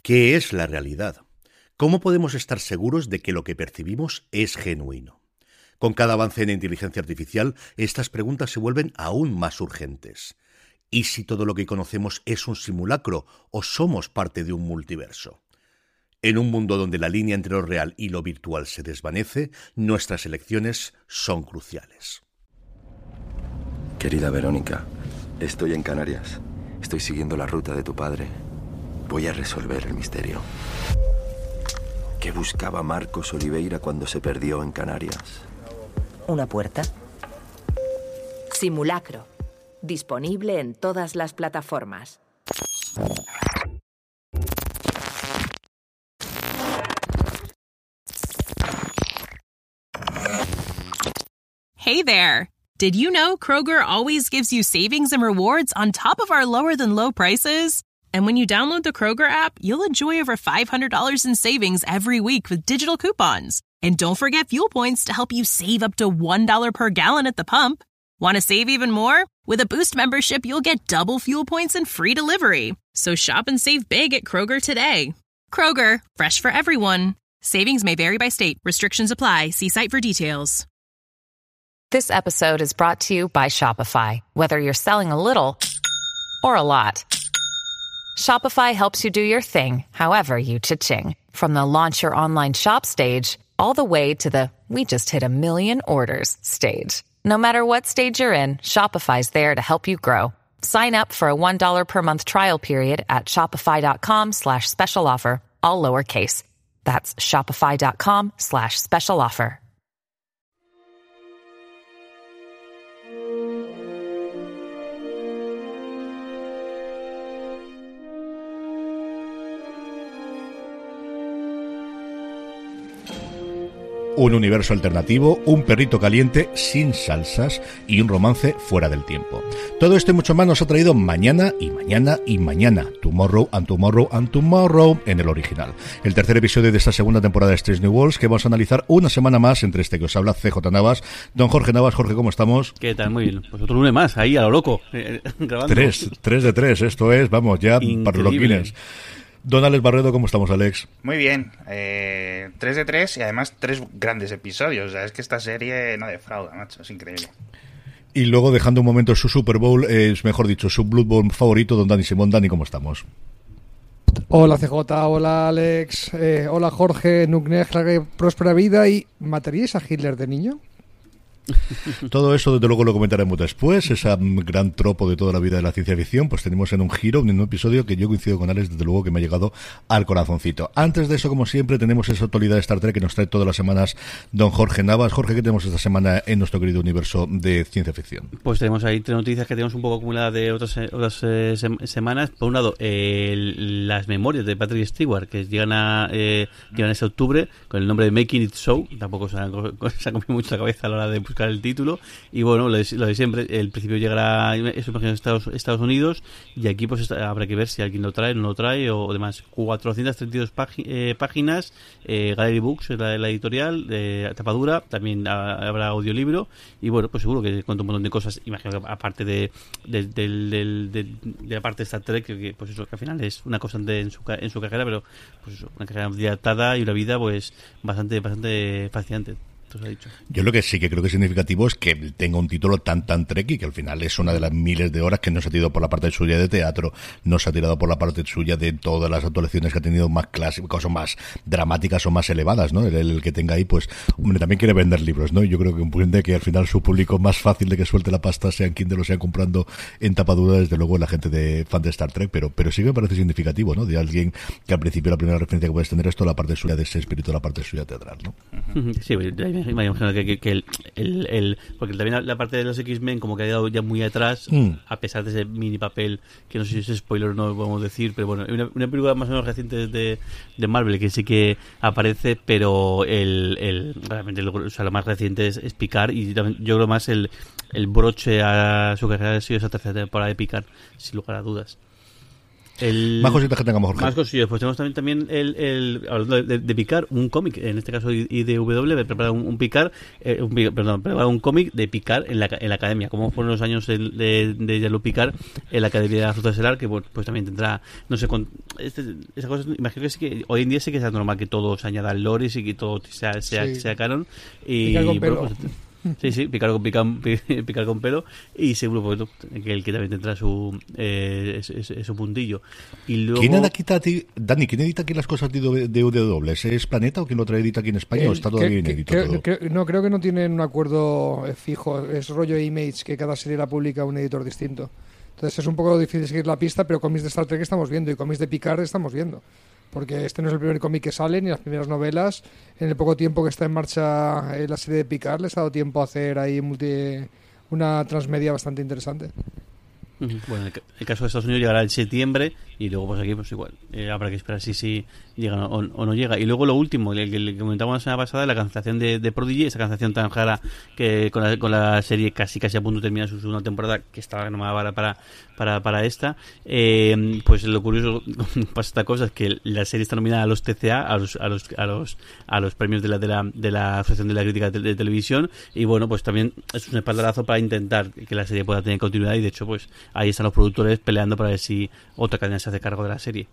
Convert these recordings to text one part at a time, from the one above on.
¿Qué es la realidad? ¿Cómo podemos estar seguros de que lo que percibimos es genuino? Con cada avance en inteligencia artificial, estas preguntas se vuelven aún más urgentes. ¿Y si todo lo que conocemos es un simulacro o somos parte de un multiverso? En un mundo donde la línea entre lo real y lo virtual se desvanece, nuestras elecciones son cruciales. Querida Verónica, estoy en Canarias. Estoy siguiendo la ruta de tu padre. Voy a resolver el misterio. ¿Qué buscaba Marcos Oliveira cuando se perdió en Canarias? ¿Una puerta? Simulacro. Disponible en todas las plataformas. Hey there! Did you know Kroger always gives you savings and rewards on top of our lower-than-low prices? And when you download the Kroger app, you'll enjoy over $500 in savings every week with digital coupons. And don't forget fuel points to help you save up to $1 per gallon at the pump. Want to save even more? With a Boost membership, you'll get double fuel points and free delivery. So shop and save big at Kroger today. Kroger, fresh for everyone. Savings may vary by state. Restrictions apply. See site for details. This episode is brought to you by Shopify. Whether you're selling a little or a lot, Shopify helps you do your thing, however you cha-ching. From the launch your online shop stage, all the way to the we just hit 1 million orders stage. No matter what stage you're in, Shopify's there to help you grow. Sign up for a $1 per month trial period at shopify.com/special offer, all lowercase. That's shopify.com/special offer. Un universo alternativo, un perrito caliente sin salsas y un romance fuera del tiempo. Todo esto y mucho más nos ha traído Mañana y Mañana y Mañana, Tomorrow and Tomorrow and Tomorrow en el original. El tercer episodio de esta segunda temporada de Strange New Worlds que vamos a analizar una semana más entre este que os habla CJ Navas, don Jorge Navas. Jorge, ¿cómo estamos? ¿Qué tal? Muy bien. Pues otro lunes más, ahí a lo loco, grabando. 3 de 3, esto es, vamos, ya para los loquines. Don Alex Barredo, ¿cómo estamos, Alex? Muy bien, 3 de 3 y además 3 grandes episodios. O sea, es que esta serie no defrauda, macho, es increíble. Y luego, dejando un momento su Super Bowl, mejor dicho, su Blood Bowl favorito, don Dani Simón. Dani, ¿cómo estamos? Hola CJ, hola Alex, hola Jorge, Nuknegla, próspera vida. ¿Y mataríais a Hitler de niño? Todo eso desde luego lo comentaremos después. Ese gran tropo de toda la vida de la ciencia ficción, pues tenemos en un giro, en un episodio que yo coincido con Alex, desde luego que me ha llegado al corazoncito. Antes de eso, como siempre, tenemos esa actualidad de Star Trek que nos trae todas las semanas don Jorge Navas. Jorge, ¿qué tenemos esta semana en nuestro querido universo de ciencia ficción? Pues tenemos ahí 3 noticias que tenemos un poco acumuladas de otras semanas. Por un lado, las memorias de Patrick Stewart que llegan este octubre con el nombre de Making It So. Tampoco se ha comido mucho la cabeza a la hora de buscar el título. Y bueno, lo de siempre, el principio llegará eso, imagino, en Estados Unidos, y aquí pues habrá que ver si alguien lo trae, no lo trae o demás. 432 páginas, Gallery Books es la editorial, tapadura, también habrá audiolibro, y bueno, pues seguro que cuenta un montón de cosas, imagino que aparte de la parte de Star Trek, que pues eso, que al final es una constante en su carrera, pero pues eso, una carrera dilatada y una vida pues bastante fascinante. Ha dicho. Yo lo que sí que creo que es significativo es que tenga un título tan trekky, que al final es una de las miles de horas que no se ha tirado por la parte suya de teatro, no se ha tirado por la parte suya de todas las actuaciones que ha tenido más clásicas o más dramáticas o más elevadas, ¿no? El que tenga ahí, pues, hombre, también quiere vender libros, ¿no? Y yo creo que entiende que al final su público más fácil de que suelte la pasta, sea en Kindle o sea comprando en tapadura, desde luego la gente de fan de Star Trek, pero sí que me parece significativo, ¿no? De alguien que al principio la primera referencia que puedes tener es toda la parte suya de ese espíritu, la parte suya teatral, ¿no? Sí, me imagino que porque también la parte de los X-Men como que ha quedado ya muy atrás, a pesar de ese mini papel que no sé si es spoiler o no lo podemos decir, pero bueno, una película más o menos reciente de Marvel que sí que aparece, pero realmente o sea, lo más reciente es Picard, y también, yo creo más el broche a su carrera ha sido esa tercera temporada de Picard, sin lugar a dudas. Más cositas que tengamos, Jorge. Más cosillas. Pues tenemos también hablando de Picard, un cómic, en este caso IDW, prepara un Picard, prepara un cómic de Picard en la academia. Cómo fueron los años de Jean-Luc Picard en la academia de la Flota Estelar, que bueno, pues también tendrá, no sé, esa cosa, imagino que sí, que hoy en día sí que es normal que todo se añada al lore y que todo sea canon. Y bueno, pues, sí, picar con pelo, y seguro pues, que el que también tendrá su puntillo. Y luego... ¿Quién edita aquí las cosas de UDW? ¿Es Planeta o quién lo trae edita aquí en España o está todavía inédito todo? Creo que no tienen un acuerdo fijo, es rollo Image, que cada serie la publica un editor distinto. Entonces es un poco difícil seguir la pista, pero cómics de Star Trek estamos viendo y cómics de Picard estamos viendo. Porque este no es el primer cómic que sale, ni las primeras novelas. En el poco tiempo que está en marcha la serie de Picard, les ha dado tiempo a hacer ahí una transmedia bastante interesante. Bueno, el caso de Estados Unidos llegará en septiembre y luego pues aquí pues igual habrá que esperar si llega o no llega. Y luego lo último, el que comentábamos la semana pasada, la cancelación de Prodigy, esa cancelación tan rara que con la serie casi a punto de terminar su segunda temporada, que estaba nombrada para esta. Pues lo curioso pasa esta cosa es que la serie está nominada a los TCA, a los premios de la Asociación de la Crítica de Televisión, y bueno, pues también es un espaldarazo para intentar que la serie pueda tener continuidad, y de hecho pues ahí están los productores peleando para ver si otra cadena se hace cargo de la serie.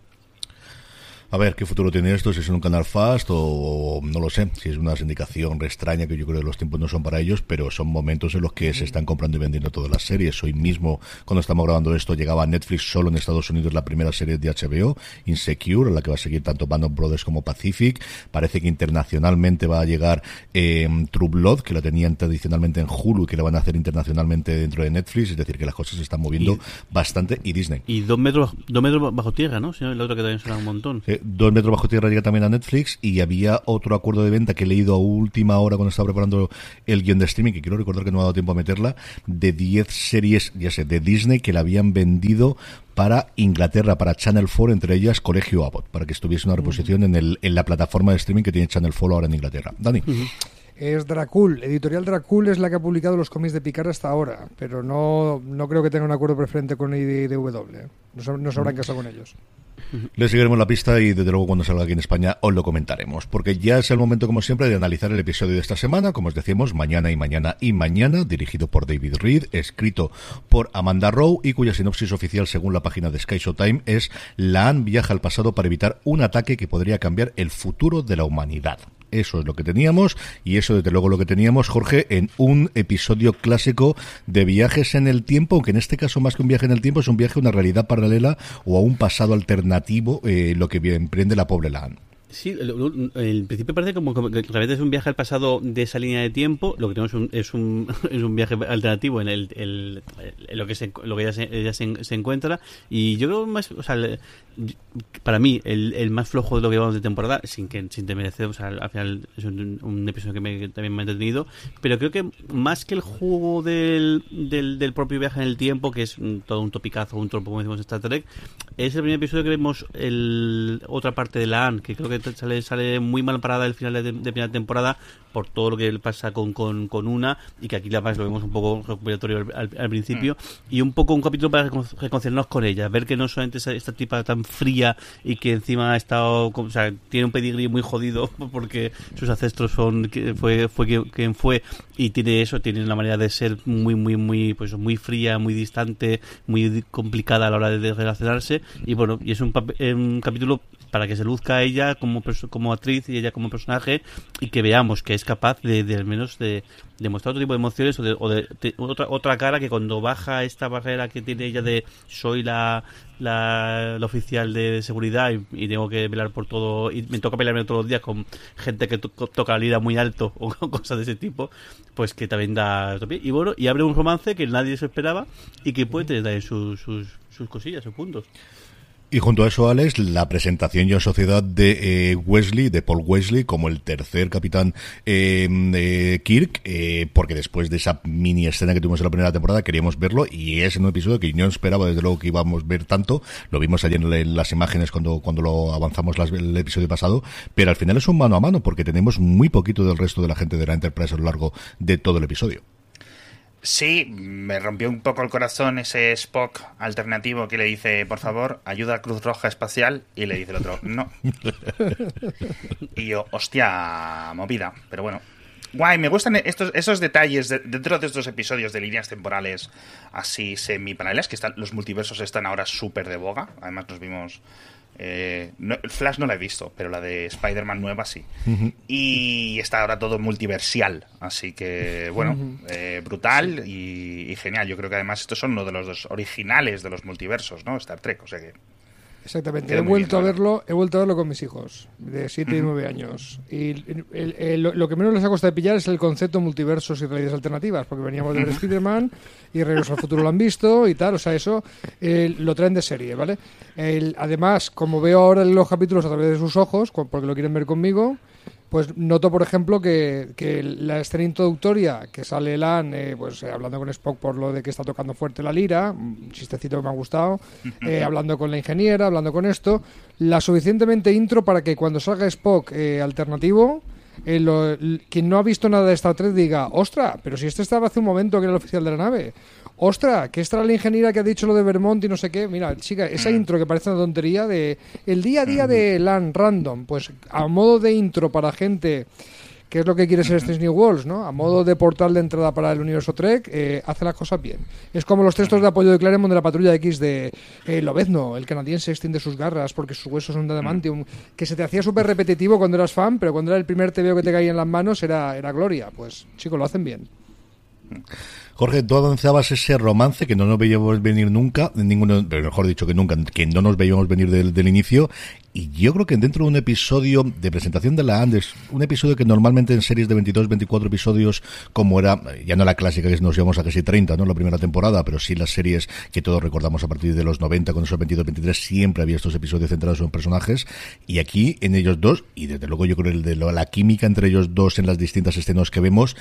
A ver, ¿qué futuro tiene esto? Si es un canal fast o no lo sé, si es una sindicación extraña, que yo creo que los tiempos no son para ellos, pero son momentos en los que se están comprando y vendiendo todas las series. Hoy mismo, cuando estamos grabando esto, llegaba a Netflix solo en Estados Unidos la primera serie de HBO, Insecure, en la que va a seguir tanto Band of Brothers como Pacific. Parece que internacionalmente va a llegar True Blood, que la tenían tradicionalmente en Hulu y que la van a hacer internacionalmente dentro de Netflix, es decir, que las cosas se están moviendo bastante, y Disney. Y 2 metros bajo tierra, ¿no? Si no, el otro que también suena un montón. 2 metros bajo tierra llega también a Netflix, y había otro acuerdo de venta que he leído a última hora cuando estaba preparando el guión de streaming, que quiero recordar que no me ha dado tiempo a meterla, de 10 series, ya sé, de Disney, que la habían vendido para Inglaterra, para Channel 4, entre ellas Colegio Abbott, para que estuviese una reposición en la plataforma de streaming que tiene Channel 4 ahora en Inglaterra. Dani. Es Dracul, Editorial Dracul es la que ha publicado los cómics de Picard hasta ahora, pero no creo que tenga un acuerdo preferente con IDW. No sabrán qué hacer con ellos. Le seguiremos la pista y desde luego cuando salga aquí en España os lo comentaremos, porque ya es el momento, como siempre, de analizar el episodio de esta semana, como os decíamos, mañana, dirigido por David Reed, escrito por Amanda Rowe, y cuya sinopsis oficial, según la página de Sky Showtime, es: La'an viaja al pasado para evitar un ataque que podría cambiar el futuro de la humanidad. Eso es lo que teníamos, y eso desde luego lo que teníamos, Jorge, en un episodio clásico de viajes en el tiempo, aunque en este caso más que un viaje en el tiempo es un viaje a una realidad paralela o a un pasado alternativo, lo que emprende la pobre La'an. Sí, el principio parece como que realmente es un viaje al pasado de esa línea de tiempo. Lo que tenemos es un viaje alternativo en lo que ella se encuentra. Y yo creo más, o sea, para mí el más flojo de lo que llevamos de temporada, sin desmerecer, o sea, al final es un episodio que también me ha entretenido, pero creo que más que el juego del propio viaje en el tiempo, que es todo un topicazo, un tropo, como decimos en Star Trek, es el primer episodio que vemos otra parte de La'an, que creo que sale muy mal parada al final de primera temporada por todo lo que pasa con una, y que aquí además lo vemos un poco recuperatorio al principio, y un poco un capítulo para reconciliarnos con ella, ver que no solamente esta tipa tan fría y que encima ha estado, o sea, tiene un pedigrí muy jodido porque sus ancestros fue quien fue, y tiene una manera de ser muy pues muy fría, muy distante, muy complicada a la hora de relacionarse, y bueno, y es un capítulo para que se luzca ella como actriz y ella como personaje, y que veamos que es capaz de al menos de mostrar otro tipo de emociones o de otra cara, que cuando baja esta barrera que tiene ella de soy la oficial de seguridad y tengo que velar por todo, y me toca pelearme todos los días con gente que toca la lira muy alto o cosas de ese tipo, pues que también da y bueno, y abre un romance que nadie se esperaba y que puede tener también sus cosillas, sus puntos. Y junto a eso, Alex, la presentación ya en sociedad de Paul Wesley, como el tercer capitán Kirk, porque después de esa mini escena que tuvimos en la primera temporada queríamos verlo, y es un episodio que yo no esperaba desde luego que íbamos a ver tanto. Lo vimos ayer en las imágenes cuando lo avanzamos el episodio pasado, pero al final es un mano a mano, porque tenemos muy poquito del resto de la gente de la Enterprise a lo largo de todo el episodio. Sí, me rompió un poco el corazón ese Spock alternativo que le dice, por favor, ayuda a Cruz Roja Espacial, y le dice el otro, no. Y yo, hostia, movida, pero bueno. Guay, me gustan esos detalles dentro de estos episodios de líneas temporales así semi-paralelas, que los multiversos están ahora súper de boga. Además nos vimos... Flash no la he visto, pero la de Spider-Man nueva sí. Y está ahora todo multiversial, así que bueno, brutal y genial. Yo creo que además estos son uno de los dos originales de los multiversos, ¿no? Star Trek, o sea que... Exactamente, he vuelto a verlo con mis hijos de 7 y 9 años, y lo que menos les ha costado de pillar es el concepto multiversos y realidades alternativas, porque veníamos de ver Spider-Man y Regreso al Futuro lo han visto y tal, o sea, eso lo traen de serie, ¿vale? Además, como veo ahora los capítulos a través de sus ojos, porque lo quieren ver conmigo, pues noto, por ejemplo, que la escena introductoria, que sale Lan hablando con Spock por lo de que está tocando fuerte la lira, un chistecito que me ha gustado, hablando con la ingeniera, hablando con esto, la suficientemente intro para que cuando salga Spock alternativo, quien no ha visto nada de Star Trek diga, ¡ostra! Pero si este estaba hace un momento que era el oficial de la nave. ¡Ostra! Que esta era la ingeniera que ha dicho lo de Vermont y no sé qué. Mira, chica, esa intro que parece una tontería de el día a día de LAN random, pues a modo de intro para gente que es lo que quiere ser Strange New Worlds, ¿no? A modo de portal de entrada para el universo Trek, hace las cosas bien. Es como los textos de apoyo de Claremont de la Patrulla X de Lobezno, el canadiense extiende sus garras porque sus huesos son de adamantium, que se te hacía súper repetitivo cuando eras fan, pero cuando era el primer TVO que te caía en las manos era gloria. Pues, chicos, lo hacen bien. Jorge, tú avanzabas ese romance que no nos veíamos venir nunca, pero mejor dicho que nunca, que no nos veíamos venir del inicio, y yo creo que dentro de un episodio de presentación de la Andes, un episodio que normalmente en series de 22, 24 episodios, como era, ya no la clásica que nos llevamos a casi 30, ¿no?, la primera temporada, pero sí las series que todos recordamos a partir de los 90, con esos 22, 23, siempre había estos episodios centrados en personajes, y aquí, en ellos dos, y desde luego yo creo que la química entre ellos dos en las distintas escenas que vemos,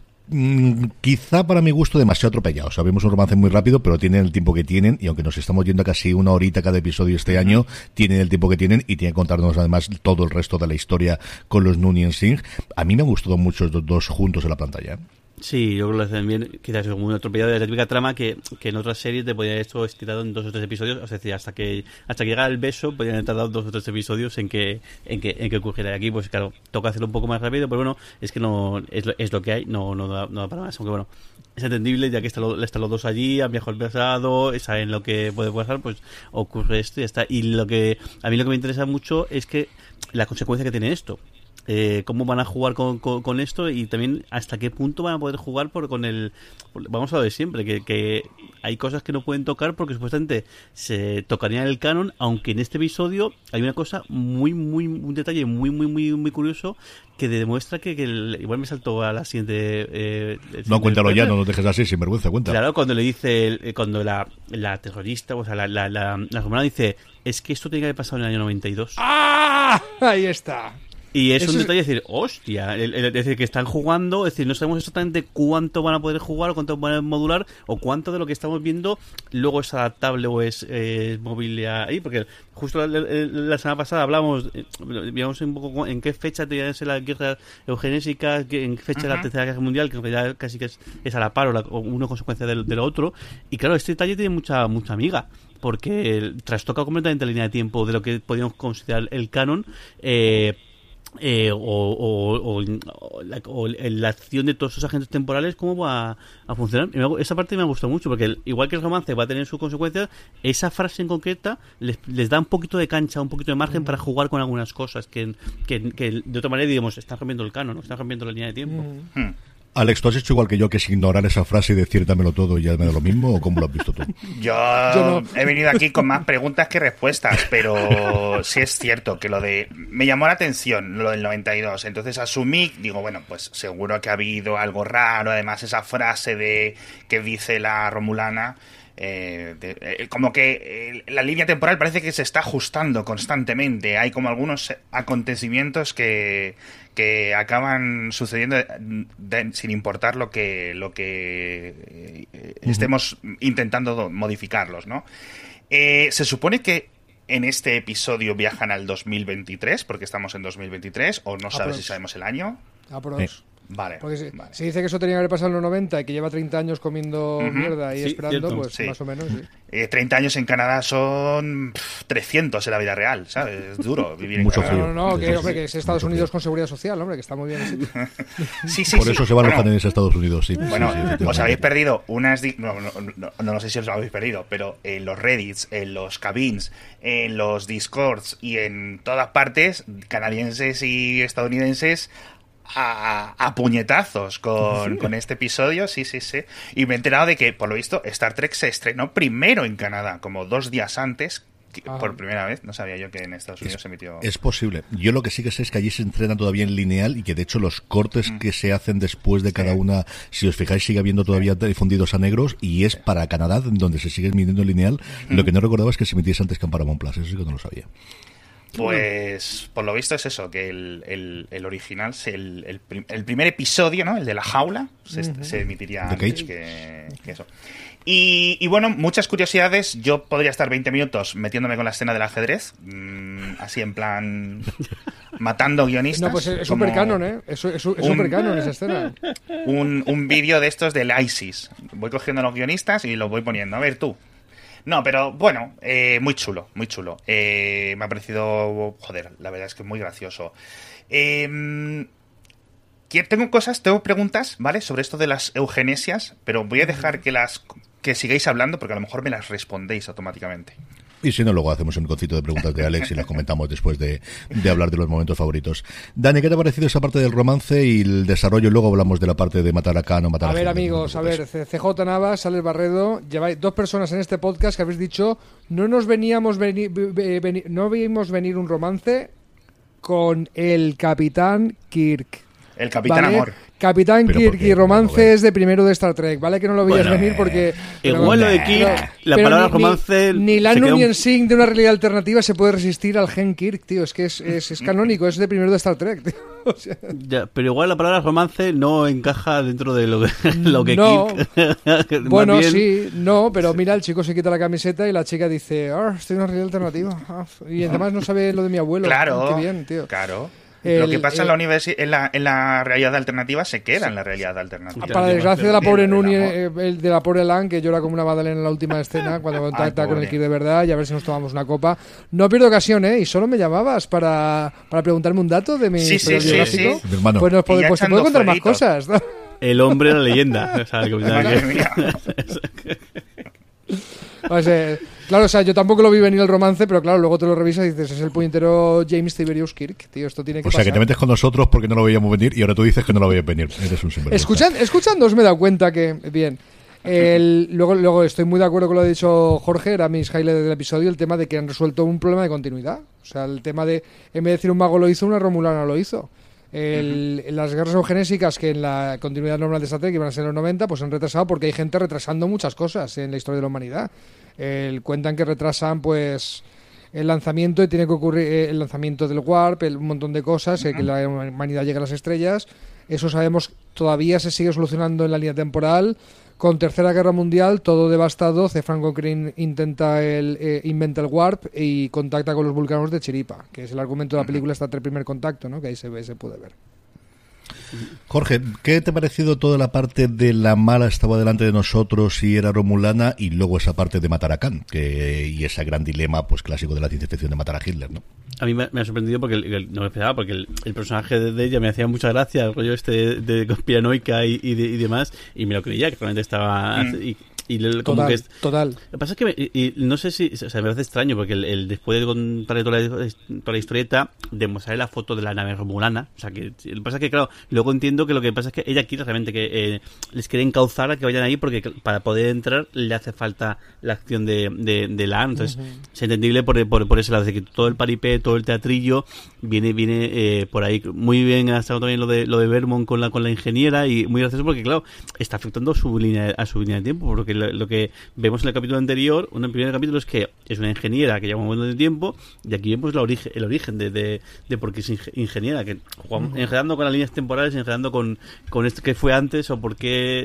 quizá para mi gusto demasiado atropellado. Sabemos un romance muy rápido, pero tienen el tiempo que tienen, y aunque nos estamos yendo a casi una horita cada episodio este año, tienen el tiempo que tienen y tienen que contarnos además todo el resto de la historia con los Noonien Singh. A mí me han gustado mucho estos dos juntos en la pantalla. Sí, yo creo que lo hacen bien. Quizás es muy atropellado de la típica trama que en otras series te podían haber hecho estirado en 2 o 3 episodios. O sea, hasta que llegara el beso podían haber tardado 2 o 3 episodios en que ocurriera. Aquí, pues claro, toca hacerlo un poco más rápido, pero bueno, es que no es lo que hay, no da para más. Aunque bueno, es entendible, ya que están los dos allí, han viajado al pasado, saben lo que puede pasar, pues ocurre esto y ya está. Y a mí lo que me interesa mucho es que la consecuencia que tiene esto. Cómo van a jugar con esto, y también hasta qué punto van a poder jugar vamos a ver siempre que hay cosas que no pueden tocar porque supuestamente se tocarían el canon, aunque en este episodio hay una cosa un detalle muy curioso que demuestra que igual me saltó a la siguiente no, cuéntalo ya, no nos dejes así sin vergüenza, cuenta. Claro, cuando le dice cuando la terrorista, o sea, la romana dice, es que esto tiene que haber pasado en el año 92. ¡Ah! Ahí está. Y es un detalle decir, hostia, es decir, que están jugando, es decir, no sabemos exactamente cuánto van a poder jugar o cuánto van a modular o cuánto de lo que estamos viendo luego es adaptable o es móvil ahí, porque justo la semana pasada hablamos un poco en qué fecha tenía que ser la guerra eugenésica, en qué fecha la Tercera Guerra Mundial, que ya casi que es a la par o una consecuencia de lo otro, y claro, este detalle tiene mucha amiga, porque trastoca completamente la línea de tiempo de lo que podríamos considerar el canon, la acción de todos esos agentes temporales, cómo va a funcionar. Esa parte me ha gustado mucho, porque igual que el romance va a tener sus consecuencias, esa frase en concreta les da un poquito de cancha, un poquito de margen para jugar con algunas cosas que de otra manera, digamos, están rompiendo el canon, están rompiendo la línea de tiempo. Alex, ¿tú has hecho igual que yo, que es ignorar esa frase y decir dámelo todo y ya me da lo mismo, o cómo lo has visto tú? Yo no. He venido aquí con más preguntas que respuestas, pero sí es cierto que me llamó la atención lo del 92, entonces asumí, digo, bueno, pues seguro que ha habido algo raro, además esa frase que dice la Romulana, como que la línea temporal parece que se está ajustando constantemente, hay como algunos acontecimientos que acaban sucediendo sin importar lo que estemos intentando modificarlos, ¿no? Se supone que en este episodio viajan al 2023, porque estamos en 2023, o no sabes si sabemos el año. Vale. Porque si dice que eso tenía que haber pasado en los 90 y que lleva 30 años comiendo mierda y Sí, esperando, cierto. pues Sí. más o menos, sí. 30 años en Canadá son 300 en la vida real, ¿sabes? Es duro vivir en Mucho Canadá. frío. No, que, Sí, hombre, sí, que es Estados mucho Unidos frío. con seguridad social, hombre, que está muy bien así. Sí, Por eso se van los Bueno, canadienses a Estados Unidos, sí. Bueno, Sí, efectivamente. os habéis perdido unas... No sé si os habéis perdido, pero en los Reddits, en los cabins, en los Discords y en todas partes, canadienses y estadounidenses a puñetazos con este episodio, sí. Y me he enterado de que, por lo visto, Star Trek se estrenó primero en Canadá, como 2 días antes, por primera vez. No sabía yo que en Estados Unidos se emitió... Es posible. Yo lo que sí que sé es que allí se entrena todavía en lineal y que de hecho los cortes que se hacen después de cada una, si os fijáis, sigue habiendo todavía difundidos a negros y es para Canadá donde se sigue emitiendo en lineal. Lo que no recordaba es que se emitiese antes que en Paramount Plus, eso sí que no lo sabía. Pues por lo visto es eso, que el original, el primer episodio, ¿no? El de la jaula, se emitiría The antes que eso. Y bueno, muchas curiosidades. Yo podría estar 20 minutos metiéndome con la escena del ajedrez, así en plan matando guionistas. No, pues es como super canon, ¿eh? Es super canon esa escena. un vídeo de estos del ISIS. Voy cogiendo a los guionistas y los voy poniendo. A ver tú. No, pero bueno, muy chulo, muy chulo. Me ha parecido, joder, la verdad es que muy gracioso. Tengo preguntas, ¿vale? Sobre esto de las eugenesias, pero voy a dejar que sigáis hablando porque a lo mejor me las respondéis automáticamente. Y si no, luego hacemos un concito de preguntas de Alex y las comentamos después de hablar de los momentos favoritos. Dani, ¿qué te ha parecido esa parte del romance y el desarrollo? Y luego hablamos de la parte de matar a Khan o matar a A ver, Hitler, amigos, no a te ver, preocupes. CJ Navas, Alex Barredo, lleváis 2 personas en este podcast que habéis dicho no nos veníamos no veíamos venir un romance con el Capitán Kirk. El Capitán ¿vale? Amor. Capitán Pero Kirk ¿por qué? y romance Bueno, es de primero de Star Trek, ¿vale? Que no lo veías Bueno, venir porque... igual lo de Kirk, la pero palabra romance Ni se Lanu queda ni un- en Sync de una realidad alternativa se puede resistir al gen Kirk, tío. Es que es canónico, es de primero de Star Trek, tío. O sea, Ya, pero igual la palabra romance no encaja dentro de lo que No. Kirk... Más bueno, bien- sí, no, pero mira, el chico se quita la camiseta y la chica dice, estoy en una realidad alternativa. Y además no sabe lo de mi abuelo. Claro, Qué bien, tío. claro. Lo que pasa en la realidad alternativa se queda en la realidad alternativa. Para desgracia de la pobre El Nuni, amor. de la pobre Lan, que llora como una Madalena en la última escena, cuando contacta con el pobre. Kirk de verdad, y a ver si nos tomamos una copa. No pierdo ocasión, ¿eh? Y solo me llamabas para preguntarme un dato de mi Sí, historial sí, sí, biográfico. sí. Mi hermano. Pues, Y ya pues te echando puedo contar más fueguitos. cosas, ¿no? El hombre era leyenda. O sea, el capitán Madre que- mía. O sea, claro, o sea, yo tampoco lo vi venir el romance, pero claro, luego te lo revisas y dices, es el puñetero James Tiberius Kirk, tío, esto tiene que O sea, pasar. que te metes con nosotros porque no lo veíamos venir y ahora tú dices que no lo veías venir. Eres un sinvergüenza. Escuchando os me he dado cuenta que, bien, luego estoy muy de acuerdo con lo que ha dicho Jorge, era mis highlights del episodio, el tema de que han resuelto un problema de continuidad. O sea, el tema de, en vez de decir un mago lo hizo, una romulana lo hizo. Las guerras eugenésicas que en la continuidad normal de Star Trek iban a ser en los 90, pues han retrasado porque hay gente retrasando muchas cosas en la historia de la humanidad. Cuentan que retrasan pues el lanzamiento y tiene que ocurrir el lanzamiento del Warp, un montón de cosas, que la humanidad llegue a las estrellas. Eso sabemos, todavía se sigue solucionando en la línea temporal. Con Tercera Guerra Mundial, todo devastado, C. Frank Cochrane inventa el Warp y contacta con los vulcanos de Chiripa, que es el argumento de la película Star Trek Primer Contacto, ¿no? Que ahí se puede ver. Jorge, ¿qué te ha parecido toda la parte de la mala estaba delante de nosotros y era romulana y luego esa parte de matar a Khan y ese gran dilema pues clásico de la ciencia ficción de matar a Hitler, ¿no? A mí me ha sorprendido porque no me esperaba, porque el personaje de ella me hacía mucha gracia, el rollo este de conspiranoica y demás, y me lo creía que realmente estaba... Como que Total. Lo que pasa es que no sé si, o sea, me parece extraño porque el después de contar toda la historieta, de mostrarle la foto de la nave romulana, o sea, que lo que pasa es que, claro, luego entiendo que lo que pasa es que ella quiere realmente que les quiere encauzar a que vayan ahí porque para poder entrar le hace falta la acción de Lan, entonces es entendible por ese lado, de que todo el paripé, todo el teatrillo viene por ahí. Muy bien ha estado también lo de Vermont con la ingeniera y muy gracioso porque, claro, está afectando a su línea de tiempo, porque lo que vemos en el capítulo anterior, en el primer capítulo, es que es una ingeniera que lleva un montón de tiempo y aquí vemos el origen de por qué es ingeniera, que enredando con las líneas temporales, enredando con esto que fue antes o por qué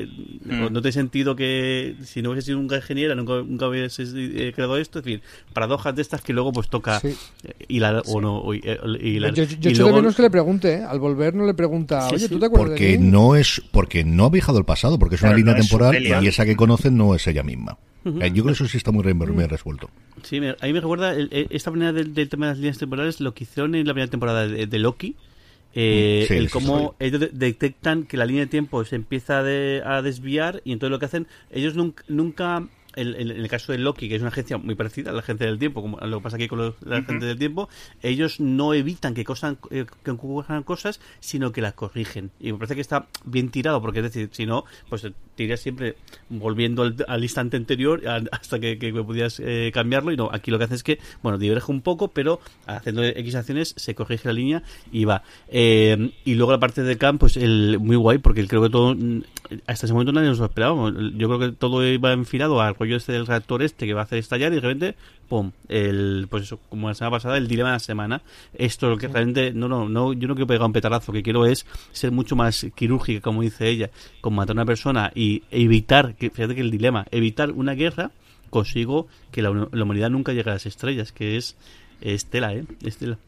No tiene sentido que si no hubiese sido un ingeniera nunca hubiese creado esto. Es decir, paradojas de estas que luego pues toca hilar o no. Hilar. Yo echo de menos que le pregunte, al volver no le pregunta, oye, ¿tú te acuerdas porque de mí? Porque no ha viajado al pasado, porque es una línea temporal y esa que conocen no es ella misma. Yo creo que eso sí está muy resuelto. Sí, a mí me recuerda esta manera del tema de las líneas temporales, lo que hicieron en la primera temporada de Loki. Cómo ellos detectan que la línea de tiempo se empieza a desviar, y entonces lo que hacen, ellos nunca en el caso de Loki, que es una agencia muy parecida a la agencia del tiempo, como lo que pasa aquí con la agencia del tiempo, ellos no evitan que ocurran cosas, sino que las corrigen. Y me parece que está bien tirado, porque es decir, si no, pues te irías siempre volviendo al instante anterior hasta que pudieras cambiarlo. Y no, aquí lo que hace es que, bueno, diverge un poco, pero haciendo X acciones se corrige la línea y va. Y luego la parte de Khan, pues muy guay, porque creo que todo, hasta ese momento nadie nos lo esperábamos. Yo creo que todo iba enfilado al rollo del reactor que va a hacer estallar, y de repente pum, pues eso, como la semana pasada, el dilema de la semana. Esto lo que realmente yo no quiero pegar un petardazo, lo que quiero es ser mucho más quirúrgica, como dice ella, con matar a una persona y evitar, fíjate que el dilema, evitar una guerra, consigo que la humanidad nunca llegue a las estrellas, que es tela, es tela.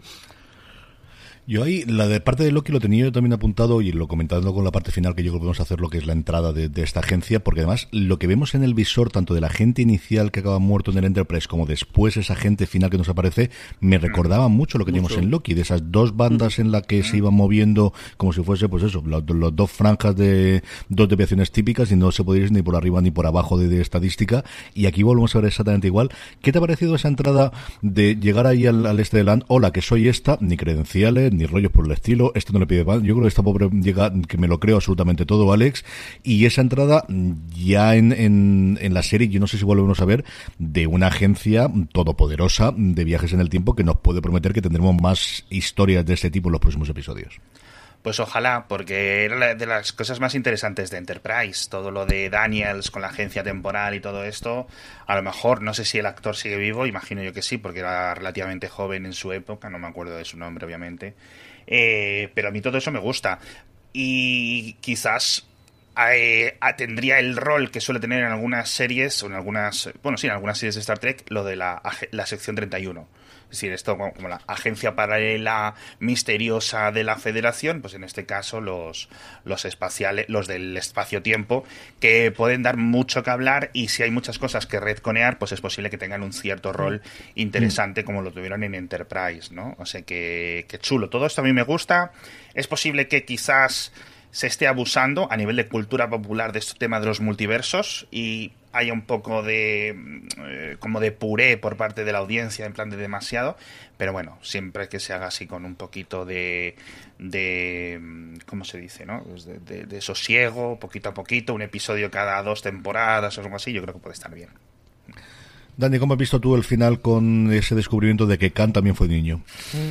Yo ahí, la de parte de Loki lo tenía yo también apuntado, y lo comentando con la parte final, que yo creo que podemos hacer lo que es la entrada de esta agencia, porque además lo que vemos en el visor, tanto de la gente inicial que acaba muerto en el Enterprise, como después esa gente final que nos aparece, me recordaba mucho lo que teníamos en Loki, de esas dos bandas en las que se iban moviendo como si fuese, pues eso, los dos franjas de dos desviaciones típicas, y no se podía ir ni por arriba ni por abajo de estadística, y aquí volvemos a ver exactamente igual. ¿Qué te ha parecido esa entrada de llegar ahí al este de Land? Hola, que soy esta, ni credenciales, ni rollos por el estilo, esto no le pide pan. Yo creo que esta pobre llega, que me lo creo absolutamente todo, Alex, y esa entrada ya en la serie, yo no sé si volvemos a ver, de una agencia todopoderosa de viajes en el tiempo, que nos puede prometer que tendremos más historias de este tipo en los próximos episodios. Pues ojalá, porque era de las cosas más interesantes de Enterprise, todo lo de Daniels con la agencia temporal y todo esto. A lo mejor, no sé si el actor sigue vivo, imagino yo que sí, porque era relativamente joven en su época, no me acuerdo de su nombre, obviamente. Pero a mí todo eso me gusta. Y quizás tendría el rol que suele tener en algunas series, o en algunas series de Star Trek, lo de la sección 31. Es decir, esto como la agencia paralela misteriosa de la Federación, pues en este caso los espaciales, los del espacio-tiempo, que pueden dar mucho que hablar, y si hay muchas cosas que retconear, pues es posible que tengan un cierto rol interesante como lo tuvieron en Enterprise, ¿no? O sea que chulo. Todo esto a mí me gusta. Es posible que quizás se esté abusando a nivel de cultura popular de este tema de los multiversos, y haya un poco de como de puré por parte de la audiencia, en plan de demasiado, pero bueno, siempre que se haga así con un poquito de ¿cómo se dice?, ¿no? De sosiego, poquito a poquito, un episodio cada 2 temporadas o algo así, yo creo que puede estar bien. Dani, ¿cómo has visto tú el final con ese descubrimiento de que Khan también fue niño?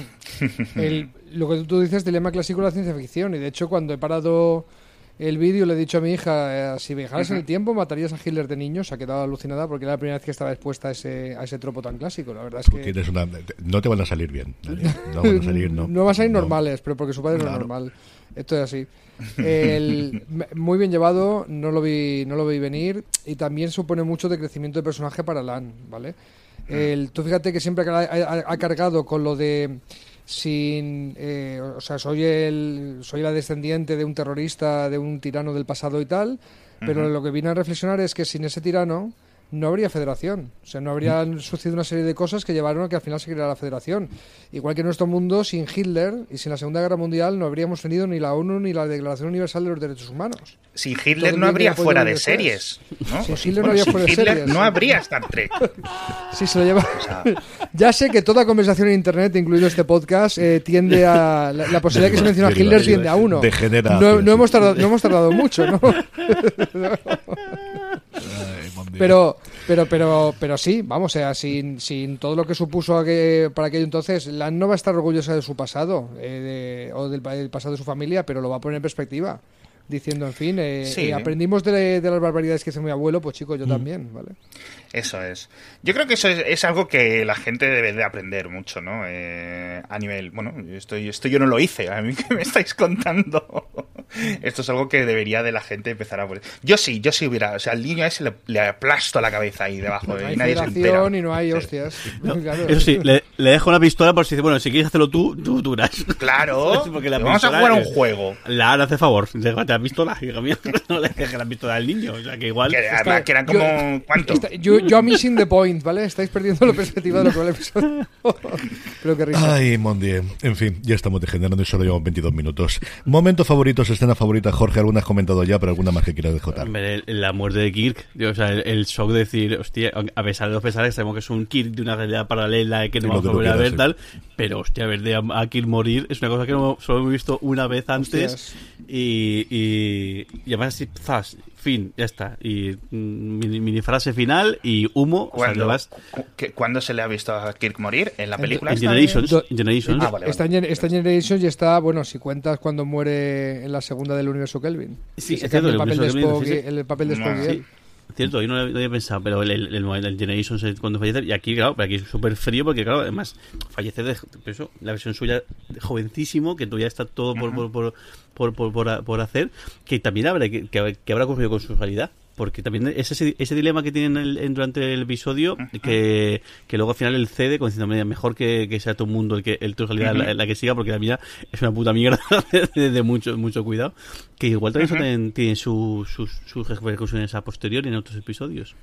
Lo que tú dices, dilema clásico de la ciencia ficción, y de hecho cuando he parado el vídeo le he dicho a mi hija, si viajaras en el tiempo matarías a Hitler de niño. Se ha quedado alucinada porque era la primera vez que estaba expuesta a ese tropo tan clásico. La verdad es que no te van a salir bien, Dani. No van a salir, no. No van a salir normales, pero porque su padre no es normal. Esto es así. Muy bien llevado, no lo vi venir, y también supone mucho de crecimiento de personaje para Lan, ¿vale? Tú fíjate que siempre ha cargado con lo de o sea, soy la descendiente de un terrorista, de un tirano del pasado y tal, pero lo que vine a reflexionar es que sin ese tirano no habría federación. O sea, no habrían sucedido una serie de cosas que llevaron a que al final se creara la federación. Igual que en nuestro mundo, sin Hitler y sin la Segunda Guerra Mundial, no habríamos tenido ni la ONU ni la Declaración Universal de los Derechos Humanos. Sin Hitler no habría fuera de series, ¿no? Sin Hitler no habría fuera de series. No habría Star Trek. Sí, se lo lleva. O sea... Ya sé que toda conversación en internet, incluido este podcast, tiende a... La posibilidad de que se mencione a Hitler tiende a 1. No hemos tardado mucho, ¿no? Pero sí, vamos, o sea, sin todo lo que supuso para aquello entonces, Lan no va a estar orgullosa de su pasado o del pasado de su familia, pero lo va a poner en perspectiva. diciendo, en fin, Sí. aprendimos de las barbaridades que hace mi abuelo, pues chicos, yo también, ¿vale? Eso es. Yo creo que eso es algo que la gente debe de aprender mucho, ¿no? A nivel... Bueno, esto yo no lo hice. A mí que me estáis contando. Esto es algo que debería de la gente empezar a poner. Yo sí hubiera... O sea, al niño ese le aplasto la cabeza ahí debajo. No hay Y nadie se entera. federación y no hay Sí. hostias. No, Claro. eso sí, le dejo una pistola por si dice, bueno, si quieres hacerlo tú verás. Claro. Porque la Vamos a pistola, jugar a un juego. La hace favor, déjate la pistola, hija mía, no le dejes la pistola al niño. O sea, que igual... Que, además, que eran como... ¿Cuánto? Yo missing the point, ¿vale? Estáis perdiendo la perspectiva de lo que va el episodio. Pero qué risa. Ay, mon Dieu. En fin, ya estamos degenerando y solo llevamos 22 minutos. Momentos favoritos, escena favorita, Jorge, alguna has comentado ya, pero alguna más que quieras dejotar. Hombre, la muerte de Kirk, o sea, el shock de decir, hostia, a pesar de los pesares, sabemos que es un Kirk de una realidad paralela que no vamos a volver a ver, tal, pero hostia, ver a Kirk morir es una cosa que solo hemos visto una vez antes. Hostias. Y además así, zas, fin, ya está. Y mini frase final y humo. O sea, ¿Cuándo se le ha visto a Kirk morir? ¿En la película? En Generations. Ah, vale. Está en Generations y está, bueno, si cuentas cuando muere en la segunda del universo Kelvin. Sí, Se es cambia cierto, el papel de el universo Spock, Kelvin, el papel de Spock y Sí. él. Cierto, yo no lo había pensado, pero el Generations es cuando fallece, y aquí, claro, pero aquí es súper frío, porque claro, además, fallece de eso, la versión suya de jovencísimo, que todavía está todo por hacer, que también habrá ocurrido con su realidad. Porque también ese dilema que tienen durante el episodio, que luego al final él cede, como diciendo, mejor que sea todo el mundo el tu realidad la que siga, porque la mía es una puta mierda de mucho cuidado. Que igual también eso también tiene sus repercusiones a posteriori en otros episodios.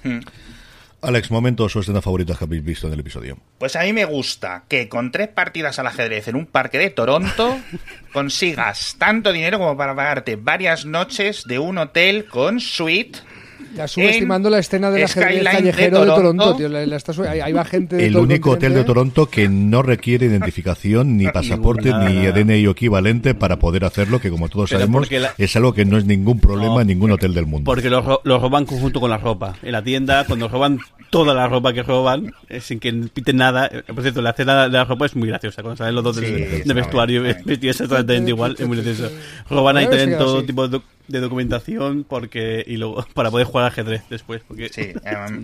Alex, momentos o escena favoritas que habéis visto en el episodio. Pues a mí me gusta que con 3 partidas al ajedrez en un parque de Toronto consigas tanto dinero como para pagarte varias noches de un hotel con suite. Ya subestimando la escena del ajedrez Skyline callejero de de Toronto. Toronto, tío. Ahí va gente de El todo único hotel de continente. Toronto que no requiere identificación, ni pasaporte, Nada, ni nada. DNI equivalente para poder hacerlo, que como todos Pero sabemos, porque es algo que no es ningún problema en ningún hotel del mundo. Porque los roban conjunto con la ropa. En la tienda, cuando roban toda la ropa que roban, sin que piten nada. Por cierto, la escena de la ropa es muy graciosa. Cuando salen los dos Sí, de está vestuario bien. vestidos exactamente igual, es muy gracioso. Roban ahí Bueno, también sí, todo sí. tipo de documentación y luego para poder jugar al ajedrez después. Porque Sí,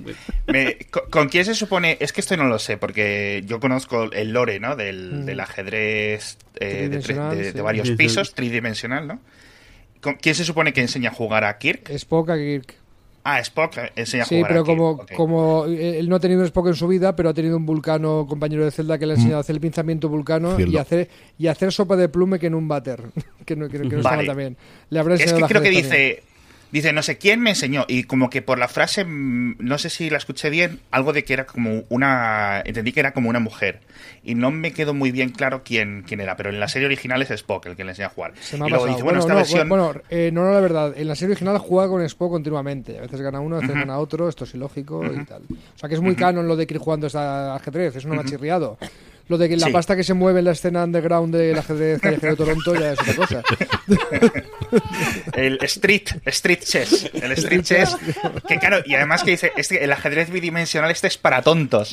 ¿con quién se supone? Es que esto no lo sé, porque yo conozco el lore, ¿no? Del ajedrez Tridimensional, de sí. varios Sí, sí. pisos, tridimensional, ¿no? ¿Con quién se supone que enseña a jugar a Kirk? Spock a Kirk. Ah, Spock enseña a Sí, jugar pero a Kirk. Ok. como él no ha tenido un Spock en su vida, pero ha tenido un vulcano compañero de celda que le ha enseñado a hacer el pinzamiento vulcano Cierto. y hacer sopa de plume que en un váter, que no está Vale. mal también. Le habrá Es enseñado que el creo que ajedrez también. dice, no sé quién me enseñó, y como que por la frase, no sé si la escuché bien, algo de que era como entendí que era como una mujer, y no me quedó muy bien claro quién era, pero en la serie original es Spock el que le enseña a jugar. Se me ha Y luego pasado. dice, bueno, esta no, versión... no, la verdad. En la serie original juega con Spock continuamente. A veces gana uno, a veces gana otro. Esto es ilógico y tal. O sea que es muy canon lo de Kirk jugando a ajedrez. Eso no me ha chirriado. Lo de que la Sí. pasta que se mueve en la escena underground del ajedrez callejero de Toronto ya es otra cosa. El street chess. El street chess. Que claro, y además que dice, el ajedrez bidimensional es para tontos.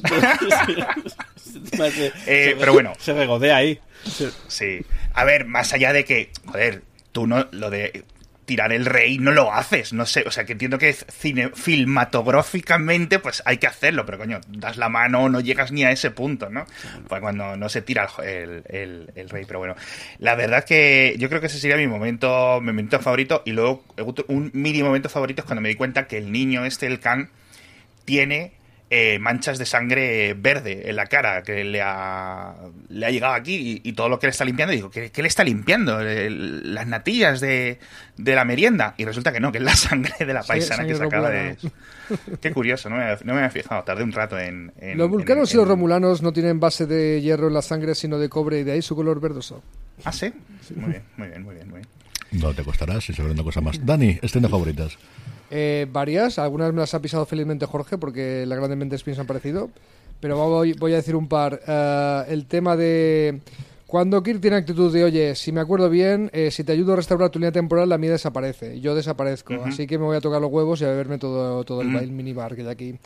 Pero bueno. Se regodea ahí. Sí. A ver, más allá de que, joder, tú no, lo de tirar el rey no lo haces, no sé, o sea, que entiendo que filmatográficamente pues hay que hacerlo, pero coño, das la mano, no llegas ni a ese punto, ¿no? Pues cuando no se tira el rey, pero bueno, la verdad que yo creo que ese sería mi momento favorito, y luego un mini momento favorito es cuando me di cuenta que el niño el Khan, tiene manchas de sangre verde en la cara, que le ha llegado aquí, y todo lo que le está limpiando, digo, ¿qué le está limpiando? Las natillas de la merienda, y resulta que no, que es la sangre de la paisana sangre que se acaba de... romulana. Qué curioso, no me había fijado, tardé un rato en Los vulcanos y en- los romulanos no tienen base de hierro en la sangre, sino de cobre, y de ahí su color verdoso. ¿Ah, sí? Muy bien, muy bien, muy bien, muy bien. No te costará si saber una cosa más. Dani, escenas favoritas. Varias, algunas me las ha pisado felizmente Jorge porque las grandes mentes piensan parecido, pero voy a decir un par. El tema de cuando Kirk tiene actitud de, oye, si me acuerdo bien, si te ayudo a restaurar tu línea temporal, la mía desaparece, yo desaparezco, así que me voy a tocar los huevos y a beberme todo el minibar que hay aquí.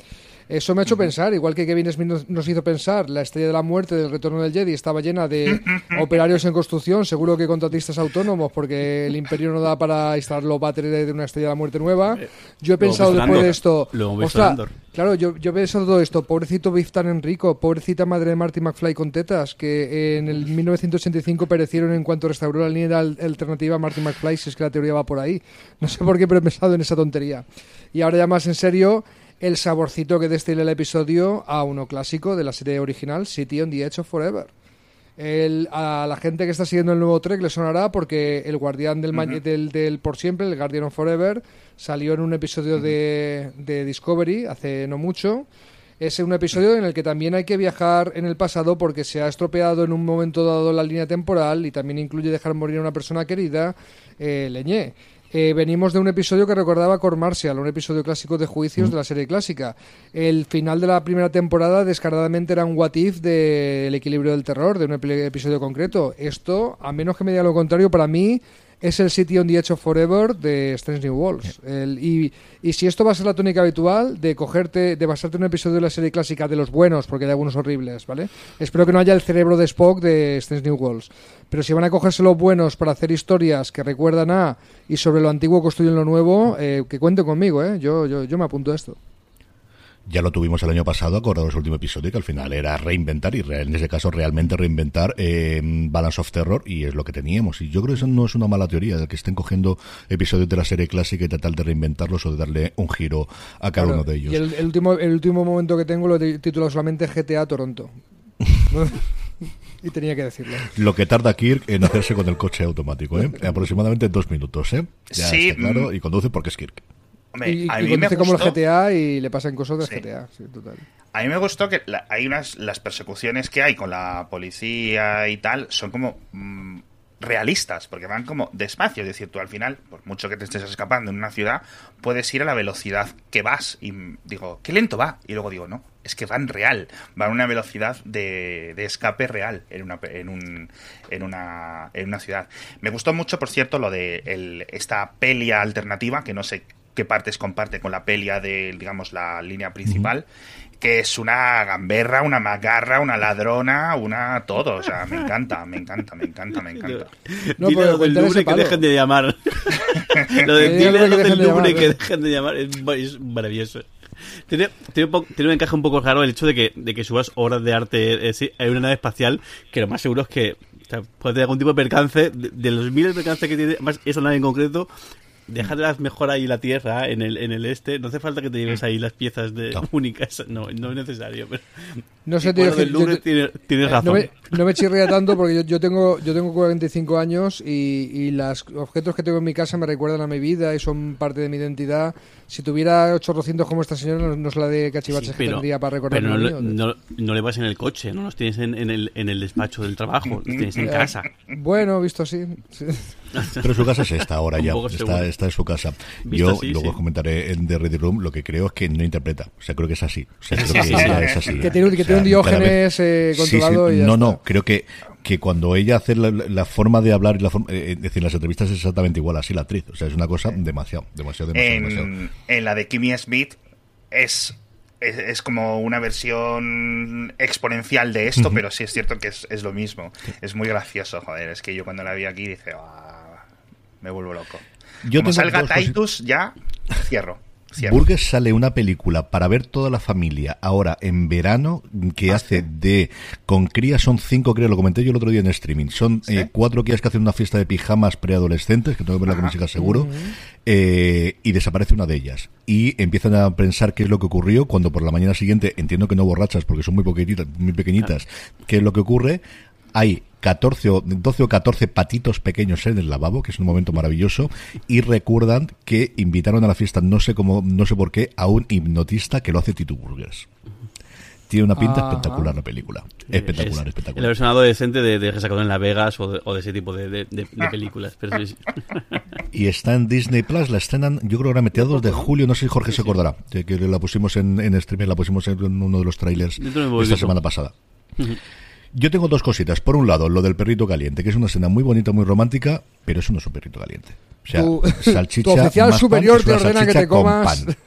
Eso me ha hecho pensar, igual que Kevin Smith nos hizo pensar, la Estrella de la Muerte del Retorno del Jedi estaba llena de operarios en construcción, seguro que contratistas autónomos, porque el Imperio no da para instalar los batteries de una Estrella de la Muerte nueva. Yo he pensado después de esto, ostras, claro, yo he pensado todo esto, pobrecito Biff Tannen rico, pobrecita madre de Marty McFly con tetas, que en el 1985 perecieron en cuanto restauró la línea alternativa a Marty McFly, si es que la teoría va por ahí. No sé por qué, pero he pensado en esa tontería. Y ahora ya más en serio, el saborcito que destila el episodio a uno clásico de la serie original, City on the Edge of Forever. A la gente que está siguiendo el nuevo Trek le sonará porque el guardián del por siempre, el Guardian of Forever, salió en un episodio de Discovery hace no mucho. Es un episodio en el que también hay que viajar en el pasado porque se ha estropeado en un momento dado la línea temporal y también incluye dejar morir a una persona querida, Leñé. Venimos de un episodio que recordaba Court Martial, un episodio clásico de juicios de la serie clásica. El final de la primera temporada descaradamente era un what if del equilibrio del terror, de un episodio concreto. Esto, a menos que me diga lo contrario, para mí es el City on the Edge of Forever de Strange New Worlds. Y si esto va a ser la tónica habitual de basarte en un episodio de la serie clásica de los buenos, porque hay algunos horribles, ¿vale? Espero que no haya el cerebro de Spock de Strange New Worlds. Pero si van a cogerse los buenos para hacer historias que recuerdan a y sobre lo antiguo construyen lo nuevo, que cuenten conmigo, ¿eh? Yo me apunto a esto. Ya lo tuvimos el año pasado, acordados el último episodio, que al final era reinventar, y en ese caso realmente reinventar Balance of Terror, y es lo que teníamos. Y yo creo que eso no es una mala teoría, de que estén cogiendo episodios de la serie clásica y tratar de reinventarlos o de darle un giro a cada uno de ellos. Y el último momento que tengo lo he titulado solamente GTA Toronto. Y tenía que decirlo. Lo que tarda Kirk en hacerse con el coche automático, aproximadamente 2 minutos, Ya sí, está claro, y conduce porque es Kirk. Hombre, y a mí conduce me como el gustó, GTA y le pasan cosas del GTA, sí, total. A mí me gustó que las persecuciones que hay con la policía y tal son como realistas, porque van como despacio. Es decir, tú al final, por mucho que te estés escapando en una ciudad, puedes ir a la velocidad que vas. Y digo, qué lento va. Y luego digo, no, es que van real. Van a una velocidad de escape real en una ciudad. Me gustó mucho, por cierto, lo de esta pelia alternativa, que no sé qué partes comparte con la pelia de, digamos, la línea principal, que es una gamberra, una macarra, una ladrona, una todo. O sea, me encanta. No, lo del Louvre que dejen de llamar. Lo del Louvre que dejen de llamar es maravilloso. Tiene un encaje un poco raro el hecho de que subas obras de arte en una nave espacial, que lo más seguro es que puede tener algún tipo de percance, de los miles de percances que tiene, más esa nave en concreto. Déjatelas mejor ahí la Tierra, en el este. No hace falta que te lleves ahí las piezas únicas. No es necesario. Pero no sé, tío, tienes razón. No me chirría tanto porque yo tengo 45 años y los objetos que tengo en mi casa me recuerdan a mi vida y son parte de mi identidad. Si tuviera 800 como esta señora, no es la de cachivaches que tendría para recordar. Pero no le vas en el coche, no los tienes en el despacho del trabajo, los tienes en casa. Bueno, visto así. Sí. Pero su casa es esta ahora ya, está en su casa. Yo luego os comentaré en The Ready Room, lo que creo es que no interpreta, o sea, creo que es así. O sea, creo que ella es así. Que tiene un Diógenes controlado. Y ya no, creo que cuando ella hace la forma de hablar y la forma, es decir, las entrevistas es exactamente igual, así la actriz, o sea, es una cosa demasiado. En la de Kimmy Smith es como una versión exponencial de esto, pero sí es cierto que es lo mismo. Es muy gracioso, joder, es que yo cuando la vi aquí dije, me vuelvo loco. Como salga Titus, ya cierro. Burgess sale una película para ver toda la familia ahora en verano que hace con crías, son 5 crías, lo comenté yo el otro día en streaming, son 4 crías que hacen una fiesta de pijamas preadolescentes, que tengo que verla con mis hijas seguro, y desaparece una de ellas y empiezan a pensar qué es lo que ocurrió cuando por la mañana siguiente, entiendo que no borrachas porque son muy pequeñitas, qué es lo que ocurre. Hay 12 o 14 patitos pequeños en el lavabo, que es un momento maravilloso, y recuerdan que invitaron a la fiesta, no sé por qué, a un hipnotista que lo hace Tito Burgess. Tiene una pinta espectacular la película. Espectacular. El versión adolescente de Resacado en Las Vegas o de ese tipo de películas. Pero sí. Y está en Disney Plus, la estrenan, yo creo que ahora mediados de julio, no sé si Jorge se acordará, que la pusimos en streaming, la pusimos en uno de los trailers esta semana pasada. Yo tengo 2 cositas. Por un lado, lo del perrito caliente, que es una escena muy bonita, muy romántica, pero eso no es un perrito caliente. O sea, salchicha. Tu oficial más superior pan, te ordena que te comas.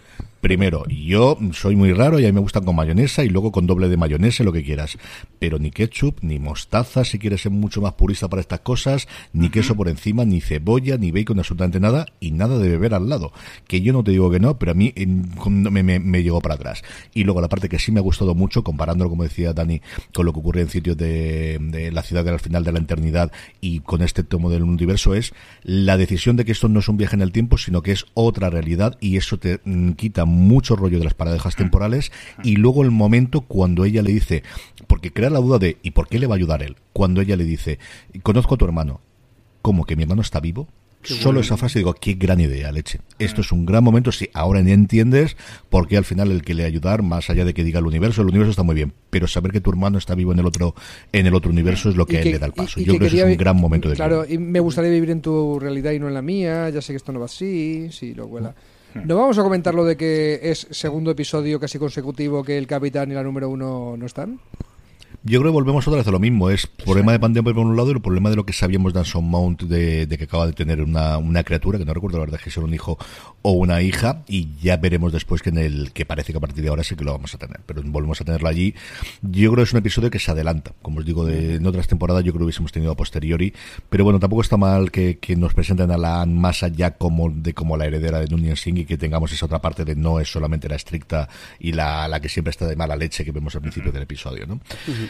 Primero, yo soy muy raro y a mí me gustan con mayonesa y luego con doble de mayonesa, lo que quieras. Pero ni ketchup, ni mostaza, si quieres ser mucho más purista para estas cosas, ni queso por encima, ni cebolla, ni bacon, absolutamente nada, y nada de beber al lado. Que yo no te digo que no, pero a mí me llegó para atrás. Y luego la parte que sí me ha gustado mucho, comparándolo, como decía Dani, con lo que ocurre en sitios de la ciudad al final de la eternidad y con este tomo del universo, es la decisión de que esto no es un viaje en el tiempo, sino que es otra realidad, y eso te quita mucho rollo de las paradojas temporales. Y luego el momento cuando ella le dice, porque crea la duda de ¿y por qué le va a ayudar él? Cuando ella le dice, conozco a tu hermano, ¿cómo que mi hermano está vivo? Solo esa frase, digo, qué gran idea, leche. Esto es un gran momento, sí, ahora ya entiendes por qué al final el que le ayudar, más allá de que diga el universo está muy bien, pero saber que tu hermano está vivo en el otro universo es lo que a él le da el paso. Yo creo que es un gran momento de claro, y me gustaría vivir en tu realidad y no en la mía, ya sé que esto no va así, sí, lo cuela. No vamos a comentar lo de que es segundo episodio casi consecutivo que el capitán y la número 1 no están. Yo creo que volvemos otra vez a lo mismo. Es problema de pandemia por un lado y el problema de lo que sabíamos de Anson Mount de que acaba de tener una criatura, que no recuerdo la verdad que sea un hijo o una hija, y ya veremos después que parece que a partir de ahora sí que lo vamos a tener, pero volvemos a tenerlo allí. Yo creo que es un episodio que se adelanta, como os digo, en otras temporadas yo creo que hubiésemos tenido a posteriori, pero bueno, tampoco está mal que nos presenten a la Anne más allá como la heredera de Nunez Singh, y que tengamos esa otra parte de no es solamente la estricta y la que siempre está de mala leche que vemos al principio del episodio, ¿no?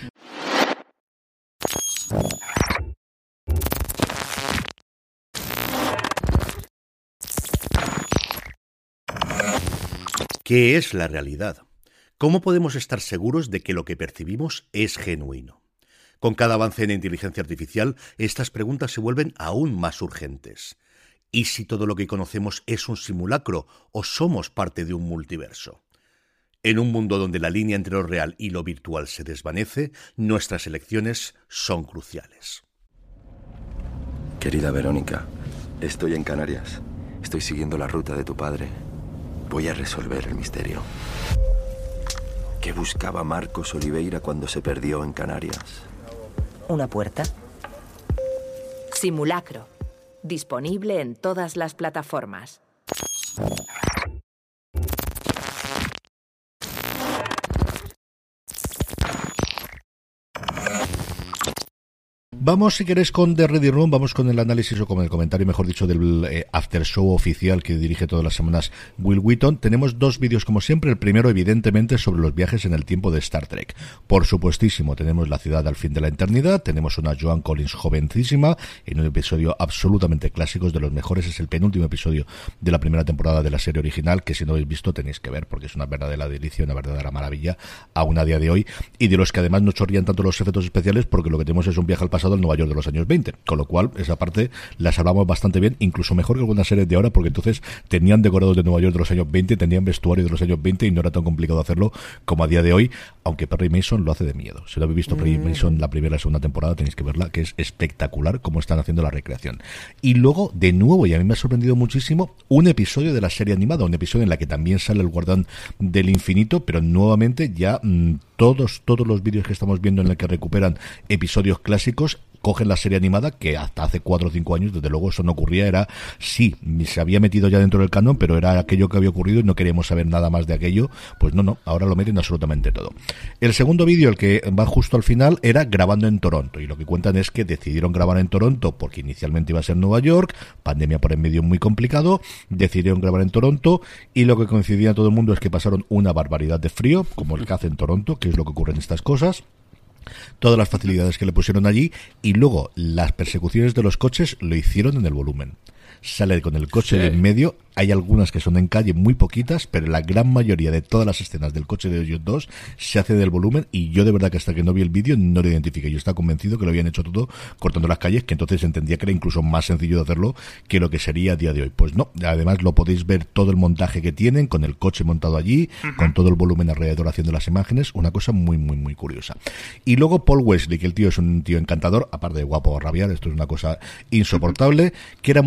¿Qué es la realidad? ¿Cómo podemos estar seguros de que lo que percibimos es genuino? Con cada avance en inteligencia artificial, estas preguntas se vuelven aún más urgentes. ¿Y si todo lo que conocemos es un simulacro o somos parte de un multiverso? En un mundo donde la línea entre lo real y lo virtual se desvanece, nuestras elecciones son cruciales. Querida Verónica, estoy en Canarias. Estoy siguiendo la ruta de tu padre. Voy a resolver el misterio. ¿Qué buscaba Marcos Oliveira cuando se perdió en Canarias? ¿Una puerta? Simulacro. Disponible en todas las plataformas. Vamos, si queréis, con The Ready Room, vamos con el análisis o con el comentario, mejor dicho, del after show oficial que dirige todas las semanas Will Wheaton. Tenemos dos vídeos como siempre. El primero, evidentemente, sobre los viajes en el tiempo de Star Trek. Por supuestísimo, tenemos la ciudad al fin de la eternidad, tenemos una Joan Collins jovencísima en un episodio absolutamente clásico, de los mejores. Es el penúltimo episodio de la primera temporada de la serie original, que si no habéis visto tenéis que ver, porque es una verdadera delicia, una verdadera maravilla aún a día de hoy, y de los que además no chorrían tanto los efectos especiales, porque lo que tenemos es un viaje al pasado al Nueva York de los años 20, con lo cual esa parte las hablamos bastante bien, incluso mejor que algunas series de ahora, porque entonces tenían decorados de Nueva York de los años 20, tenían vestuario de los años 20 y no era tan complicado hacerlo como a día de hoy, aunque Perry Mason lo hace de miedo. Si no habéis visto Perry Mason la primera y la segunda temporada, tenéis que verla, que es espectacular cómo están haciendo la recreación. Y luego, de nuevo, y a mí me ha sorprendido muchísimo, un episodio de la serie animada, un episodio en la que también sale el Guardián del Infinito, pero nuevamente ya todos los vídeos que estamos viendo en el que recuperan episodios clásicos cogen la serie animada, que hasta hace 4 o 5 años, desde luego, eso no ocurría. Sí, se había metido ya dentro del canon, pero era aquello que había ocurrido y no queríamos saber nada más de aquello. Pues no, ahora lo meten absolutamente todo. El segundo vídeo, el que va justo al final, era grabando en Toronto, y lo que cuentan es que decidieron grabar en Toronto porque inicialmente iba a ser Nueva York, pandemia por en medio muy complicado, decidieron grabar en Toronto, y lo que coincidía a todo el mundo es que pasaron una barbaridad de frío, como el que hace en Toronto, que es lo que ocurre en estas cosas. Todas las facilidades que le pusieron allí, y luego las persecuciones de los coches lo hicieron en el volumen. Sale con el coche de en medio, hay algunas que son en calle, muy poquitas, pero la gran mayoría de todas las escenas del coche de ellos dos se hace del volumen, y yo de verdad que hasta que no vi el vídeo no lo identifiqué. Yo estaba convencido que lo habían hecho todo cortando las calles, que entonces entendía que era incluso más sencillo de hacerlo que lo que sería a día de hoy. Pues no, además lo podéis ver todo el montaje que tienen, con el coche montado allí, con todo el volumen alrededor haciendo las imágenes, una cosa muy, muy, muy curiosa. Y luego Paul Wesley, que el tío es un tío encantador, aparte de guapo a rabiar, esto es una cosa insoportable, que era muy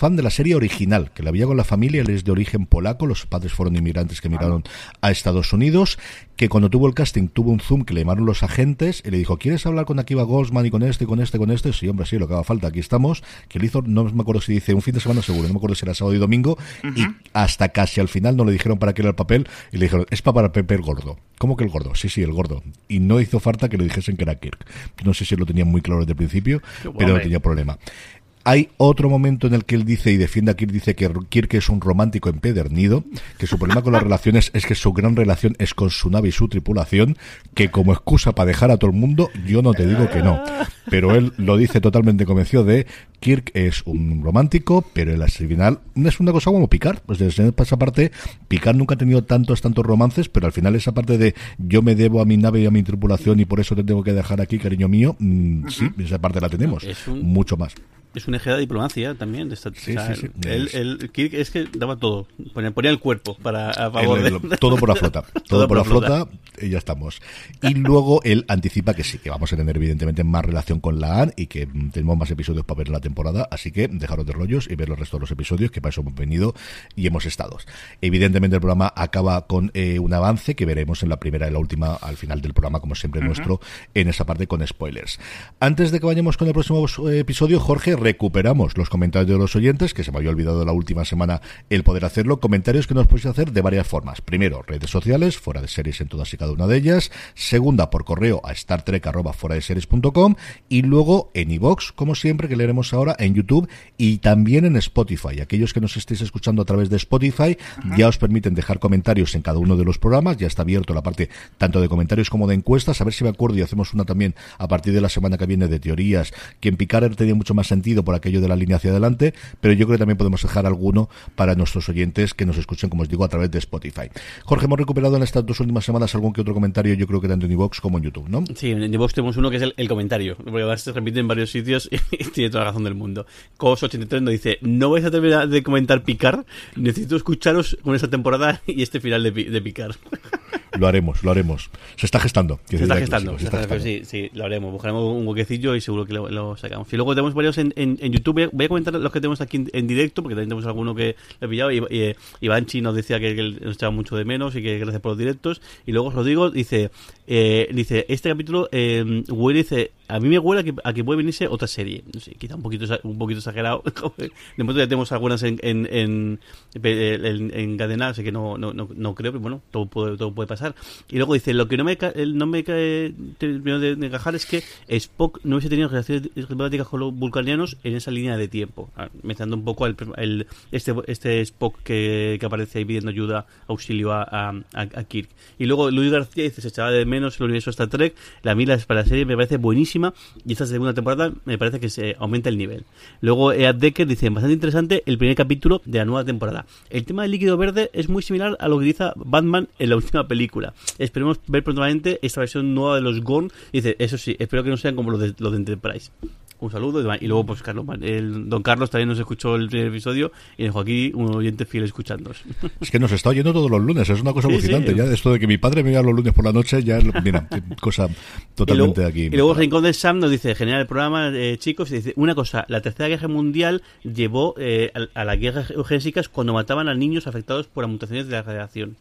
fan de la serie original, que la veía con la familia, él es de origen polaco, los padres fueron inmigrantes que emigraron a Estados Unidos, que cuando tuvo el casting tuvo un Zoom que le llamaron los agentes y le dijo, ¿quieres hablar con Akiva Goldsman y con este, con este, con este? Sí, hombre, sí, lo que haga falta, aquí estamos. Que lo hizo, no me acuerdo si dice un fin de semana seguro, no me acuerdo si era sábado y domingo, y hasta casi al final no le dijeron para qué era el papel y le dijeron, es para Pepe el gordo. ¿Cómo que el gordo? Sí, el gordo. Y no hizo falta que le dijesen que era Kirk. No sé si lo tenían muy claro desde el principio, pero no tenía problema. Hay otro momento en el que él dice y defiende a Kirk, dice que Kirk es un romántico empedernido, que su problema con las relaciones es que su gran relación es con su nave y su tripulación, que como excusa para dejar a todo el mundo, yo no te digo que no. Pero él lo dice totalmente convencido de Kirk es un romántico, pero al final es una cosa como Picard. Pues desde esa parte, Picard nunca ha tenido tantos romances, pero al final esa parte de yo me debo a mi nave y a mi tripulación y por eso te tengo que dejar aquí, cariño mío, sí, esa parte la tenemos, mucho más. Es un eje de diplomacia también. De esta, sí. El Kirk es que daba todo. Ponía el cuerpo a favor de... Todo por la flota. Todo por la flota y ya estamos. Y luego él anticipa que sí, que vamos a tener evidentemente más relación con la AN y que tenemos más episodios para ver en la temporada. Así que dejaros de rollos y ver el resto de los episodios, que para eso hemos venido y hemos estado. Evidentemente el programa acaba con un avance que veremos en la primera y la última, al final del programa, como siempre nuestro, en esa parte con spoilers. Antes de que vayamos con el próximo episodio, Jorge, recuperamos los comentarios de los oyentes, que se me había olvidado la última semana el poder hacerlo. Comentarios que nos podéis hacer de varias formas. Primero, redes sociales, Fuera de Series en todas y cada una de ellas. Segunda, por correo a startrek@fueradeseries.com. Y luego en iVoox, como siempre, que leeremos ahora en YouTube y también en Spotify. Aquellos que nos estéis escuchando a través de Spotify, ya os permiten dejar comentarios en cada uno de los programas. Ya está abierto la parte tanto de comentarios como de encuestas. A ver si me acuerdo y hacemos una también a partir de la semana que viene de teorías, que en Picard tenía mucho más sentido por aquello de la línea hacia adelante, pero yo creo que también podemos dejar alguno para nuestros oyentes que nos escuchen, como os digo, a través de Spotify. Jorge, hemos recuperado en estas 2 últimas semanas algún que otro comentario, yo creo que tanto en iVoox como en YouTube, ¿no? Sí, en iVoox tenemos uno que es el comentario, porque además se repite en varios sitios y tiene toda la razón del mundo. Cos83 nos dice, no vais a terminar de comentar Picard, necesito escucharos con esta temporada y este final de Picard. Lo haremos. Se está gestando. Se está gestando. Sí, lo haremos. Buscaremos un huequecillo y seguro que lo sacamos. Y luego tenemos varios en YouTube. Voy a comentar los que tenemos aquí en directo, porque también tenemos alguno que lo he pillado. Y Banchi nos decía que nos echaba mucho de menos y que gracias por los directos. Y luego Rodrigo dice este capítulo huele, a mí me huele a que puede venirse otra serie. No sé, quizá un poquito exagerado. De momento ya tenemos algunas encadenadas, así que no creo, pero bueno, todo puede pasar. Y luego dice, lo que no me terminó de encajar es que Spock no hubiese tenido relaciones diplomáticas con los vulcanianos en esa línea de tiempo, mezclando un poco este Spock que aparece ahí pidiendo ayuda, auxilio a Kirk. Y luego Luis García dice, se echaba de menos el universo Star Trek, la para la serie me parece buenísima y esta segunda temporada me parece que se aumenta el nivel. Luego Ed Decker dice, bastante interesante el primer capítulo de la nueva temporada. El tema del líquido verde es muy similar a lo que dice Batman en la última película. Esperemos ver prontamente esta versión nueva de los Gorn. Dice, eso sí, espero que no sean como los de Enterprise. Un saludo. Y luego, pues don Carlos también nos escuchó el primer episodio y dejó aquí un oyente fiel escuchándonos. Es que nos está oyendo todos los lunes, es una cosa alucinante. Sí. Ya esto de que mi padre me vea los lunes por la noche, ya mira, cosa totalmente y luego, aquí. Y luego Rincón del Sam nos dice, genial el programa, chicos, y dice, una cosa, la Tercera Guerra Mundial llevó a las guerras eugénicas cuando mataban a niños afectados por mutaciones de la radiación.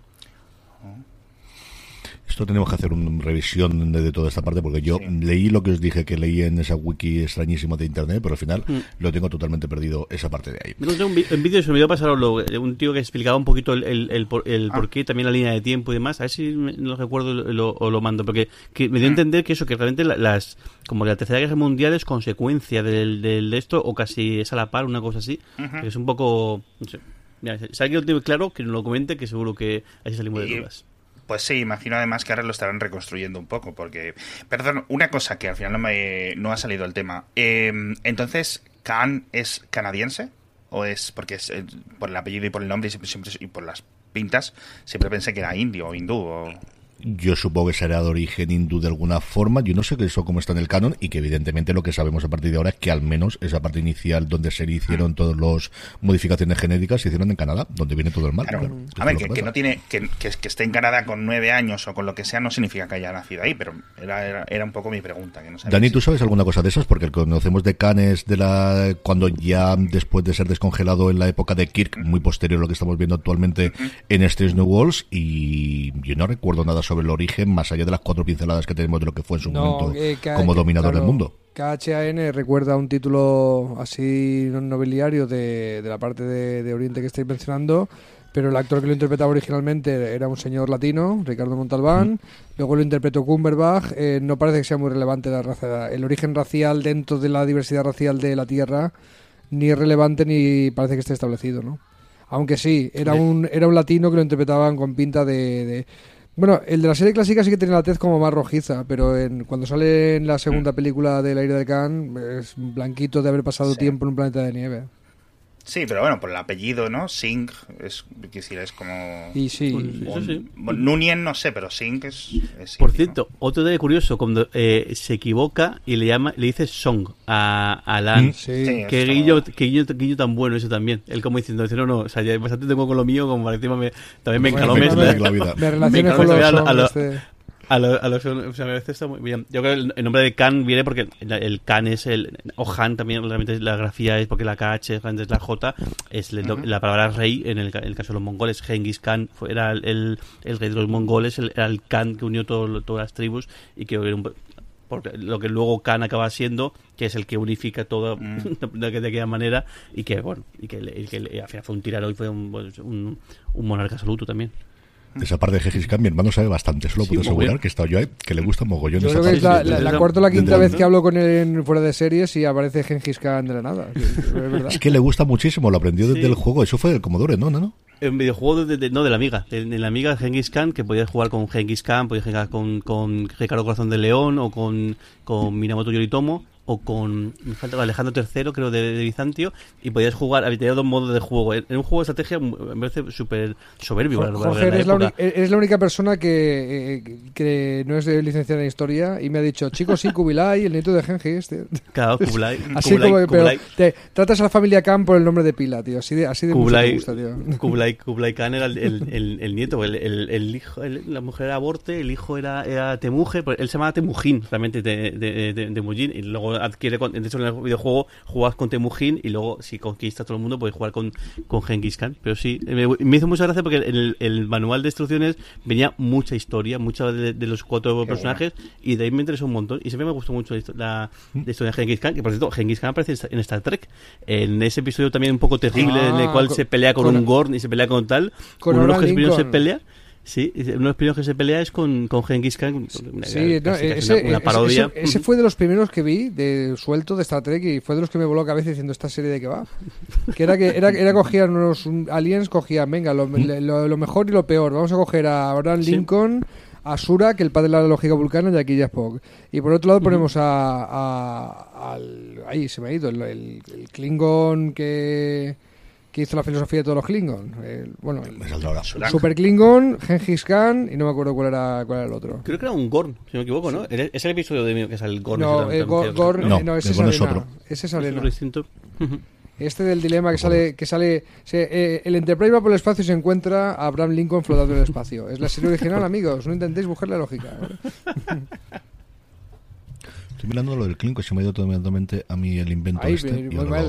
Esto tenemos que hacer una revisión de toda esta parte, porque yo leí lo que os dije que leí en esa wiki extrañísima de internet, pero al final lo tengo totalmente perdido esa parte de ahí. Me encontré un vídeo, se me olvidó pasarlo, un tío que explicaba un poquito el por qué, también la línea de tiempo y demás. A ver si no recuerdo o lo mando, porque que me dio a entender que eso, que realmente como que la Tercera Guerra Mundial es consecuencia de esto, o casi es a la par, una cosa así, que es un poco, no sé. Mira, si alguien lo tiene claro, que nos lo comente, que seguro que así salimos de dudas. Pues sí, imagino además que ahora lo estarán reconstruyendo un poco, porque... Perdón, una cosa que al final no ha salido el tema. Entonces, ¿Khan es canadiense? ¿O es porque es por el apellido y por el nombre y por las pintas siempre pensé que era indio o hindú? Yo supongo que será de origen hindú de alguna forma. Yo no sé que eso cómo está en el canon, y que evidentemente lo que sabemos a partir de ahora es que al menos esa parte inicial donde se hicieron todas las modificaciones genéticas se hicieron en Canadá, donde viene todo el mal. Claro. Claro, A ver, que no tiene que esté en Canadá con 9 años o con lo que sea no significa que haya nacido ahí, pero era un poco mi pregunta. Que no sabía. Dani, ¿tú sabes alguna cosa de esas? Porque el que conocemos de Khan es cuando ya después de ser descongelado en la época de Kirk, muy posterior a lo que estamos viendo actualmente en Strange New Worlds, y yo no recuerdo nada sobre el origen más allá de las 4 pinceladas que tenemos de lo que fue en su momento como dominador del mundo. KHAN recuerda un título así nobiliario de la parte de Oriente que estáis mencionando, pero el actor que lo interpretaba originalmente era un señor latino, Ricardo Montalbán. Luego lo interpretó Cumberbatch. No parece que sea muy relevante el origen racial dentro de la diversidad racial de la Tierra, ni es relevante ni parece que esté establecido, ¿no? Aunque sí, era un latino que lo interpretaban con pinta de... Bueno, el de la serie clásica sí que tenía la tez como más rojiza, pero cuando sale en la segunda película de La ira de Khan es blanquito de haber pasado tiempo en un planeta de nieve. Sí, pero bueno, por el apellido, ¿no? Singh es como... Y sí. Nunien no sé, pero Singh es Por indie, cierto, ¿no? otro detalle curioso, cuando se equivoca y le dice Song a Lan. Sí. Que guillo tan bueno eso también. Él como diciendo, no, o sea, ya bastante tengo con lo mío, como para encima también me encalomes. Me relacioné con los o sea, a veces está muy bien. Yo creo que el nombre de Khan viene porque el Khan es o Han también, realmente la grafía es porque la KH es la J, es la palabra rey en el caso de los mongoles. Genghis Khan era el rey de los mongoles, era el Khan que unió todas las tribus y que era porque lo que luego Khan acaba siendo, que es el que unifica todo de aquella manera, y que bueno, y que al final fue un tirano y fue un monarca absoluto también. De esa parte de Gengis Khan, mi hermano sabe bastante, eso lo puedo asegurar, que he estado yo ahí, que le gusta mogollón. Yo esa creo que parte. es la cuarta o la quinta vez que hablo con él fuera de series y aparece Gengis Khan de la nada. Es verdad. Es que le gusta muchísimo, lo aprendió desde el juego, eso fue del Commodore, ¿no? En videojuego de la Amiga, de la Amiga de Gengis Khan, que podías jugar con Gengis Khan, podías jugar con Ricardo Corazón de León, o con Minamoto Yoritomo, o con Alejandro III, creo, de Bizantio, y podías jugar, había 2 modos de juego. En un juego de estrategia me parece súper soberbio. Jorge, eres la única persona que no es licenciada en historia y me ha dicho, chicos, sí, Kubilai, el nieto de Gengis. Claro, Kubilai. Así Kubilai, como, pero tratas a la familia Khan por el nombre de pila, tío. Así de Kubilai, mucho te gusta, tío. Kubilai Khan era el nieto, el hijo, la mujer era Aborte, el hijo era Temuje, él se llamaba Temujin, realmente, de Temujin, y luego adquiere, de hecho en el videojuego juegas con Temujin y luego si conquistas todo el mundo puedes jugar con Gengis Khan, pero sí, me hizo mucha gracia porque en el manual de instrucciones venía mucha historia, mucha de los 4 personajes, y de ahí me interesó un montón y siempre me gustó mucho la historia de Gengis Khan, que por cierto Gengis Khan aparece en Star Trek, en ese episodio también un poco terrible en el cual se pelea con un Gorn y se pelea con tal, con uno de los que se pelea. Sí, uno de los primeros que se pelea es con Gengis Khan. Sí, una parodia. Ese fue de los primeros que vi suelto de Star Trek y fue de los que me voló la cabeza diciendo esta serie de qué va. Que era cogían unos aliens, cogían, venga, lo mejor y lo peor. Vamos a coger a Abraham Lincoln, a Surak, el padre de la lógica vulcana, y aquí ya Spock. Y por otro lado ponemos ahí se me ha ido, el Klingon que hizo la filosofía de todos los Klingon. Super Klingon, Gengis Khan, y no me acuerdo cuál era el otro. Creo que era un Gorn, si no me equivoco, ¿no? Es el episodio de mí que es el Gorn. No, ese es Arena. Ese es Arena. Este del dilema que sale el Enterprise va por el espacio y se encuentra a Abraham Lincoln flotando en el espacio. Es la serie original, amigos. No intentéis buscar la lógica. Estoy mirando lo del Klingon, se me ha ido totalmente a mí el invento muy mal.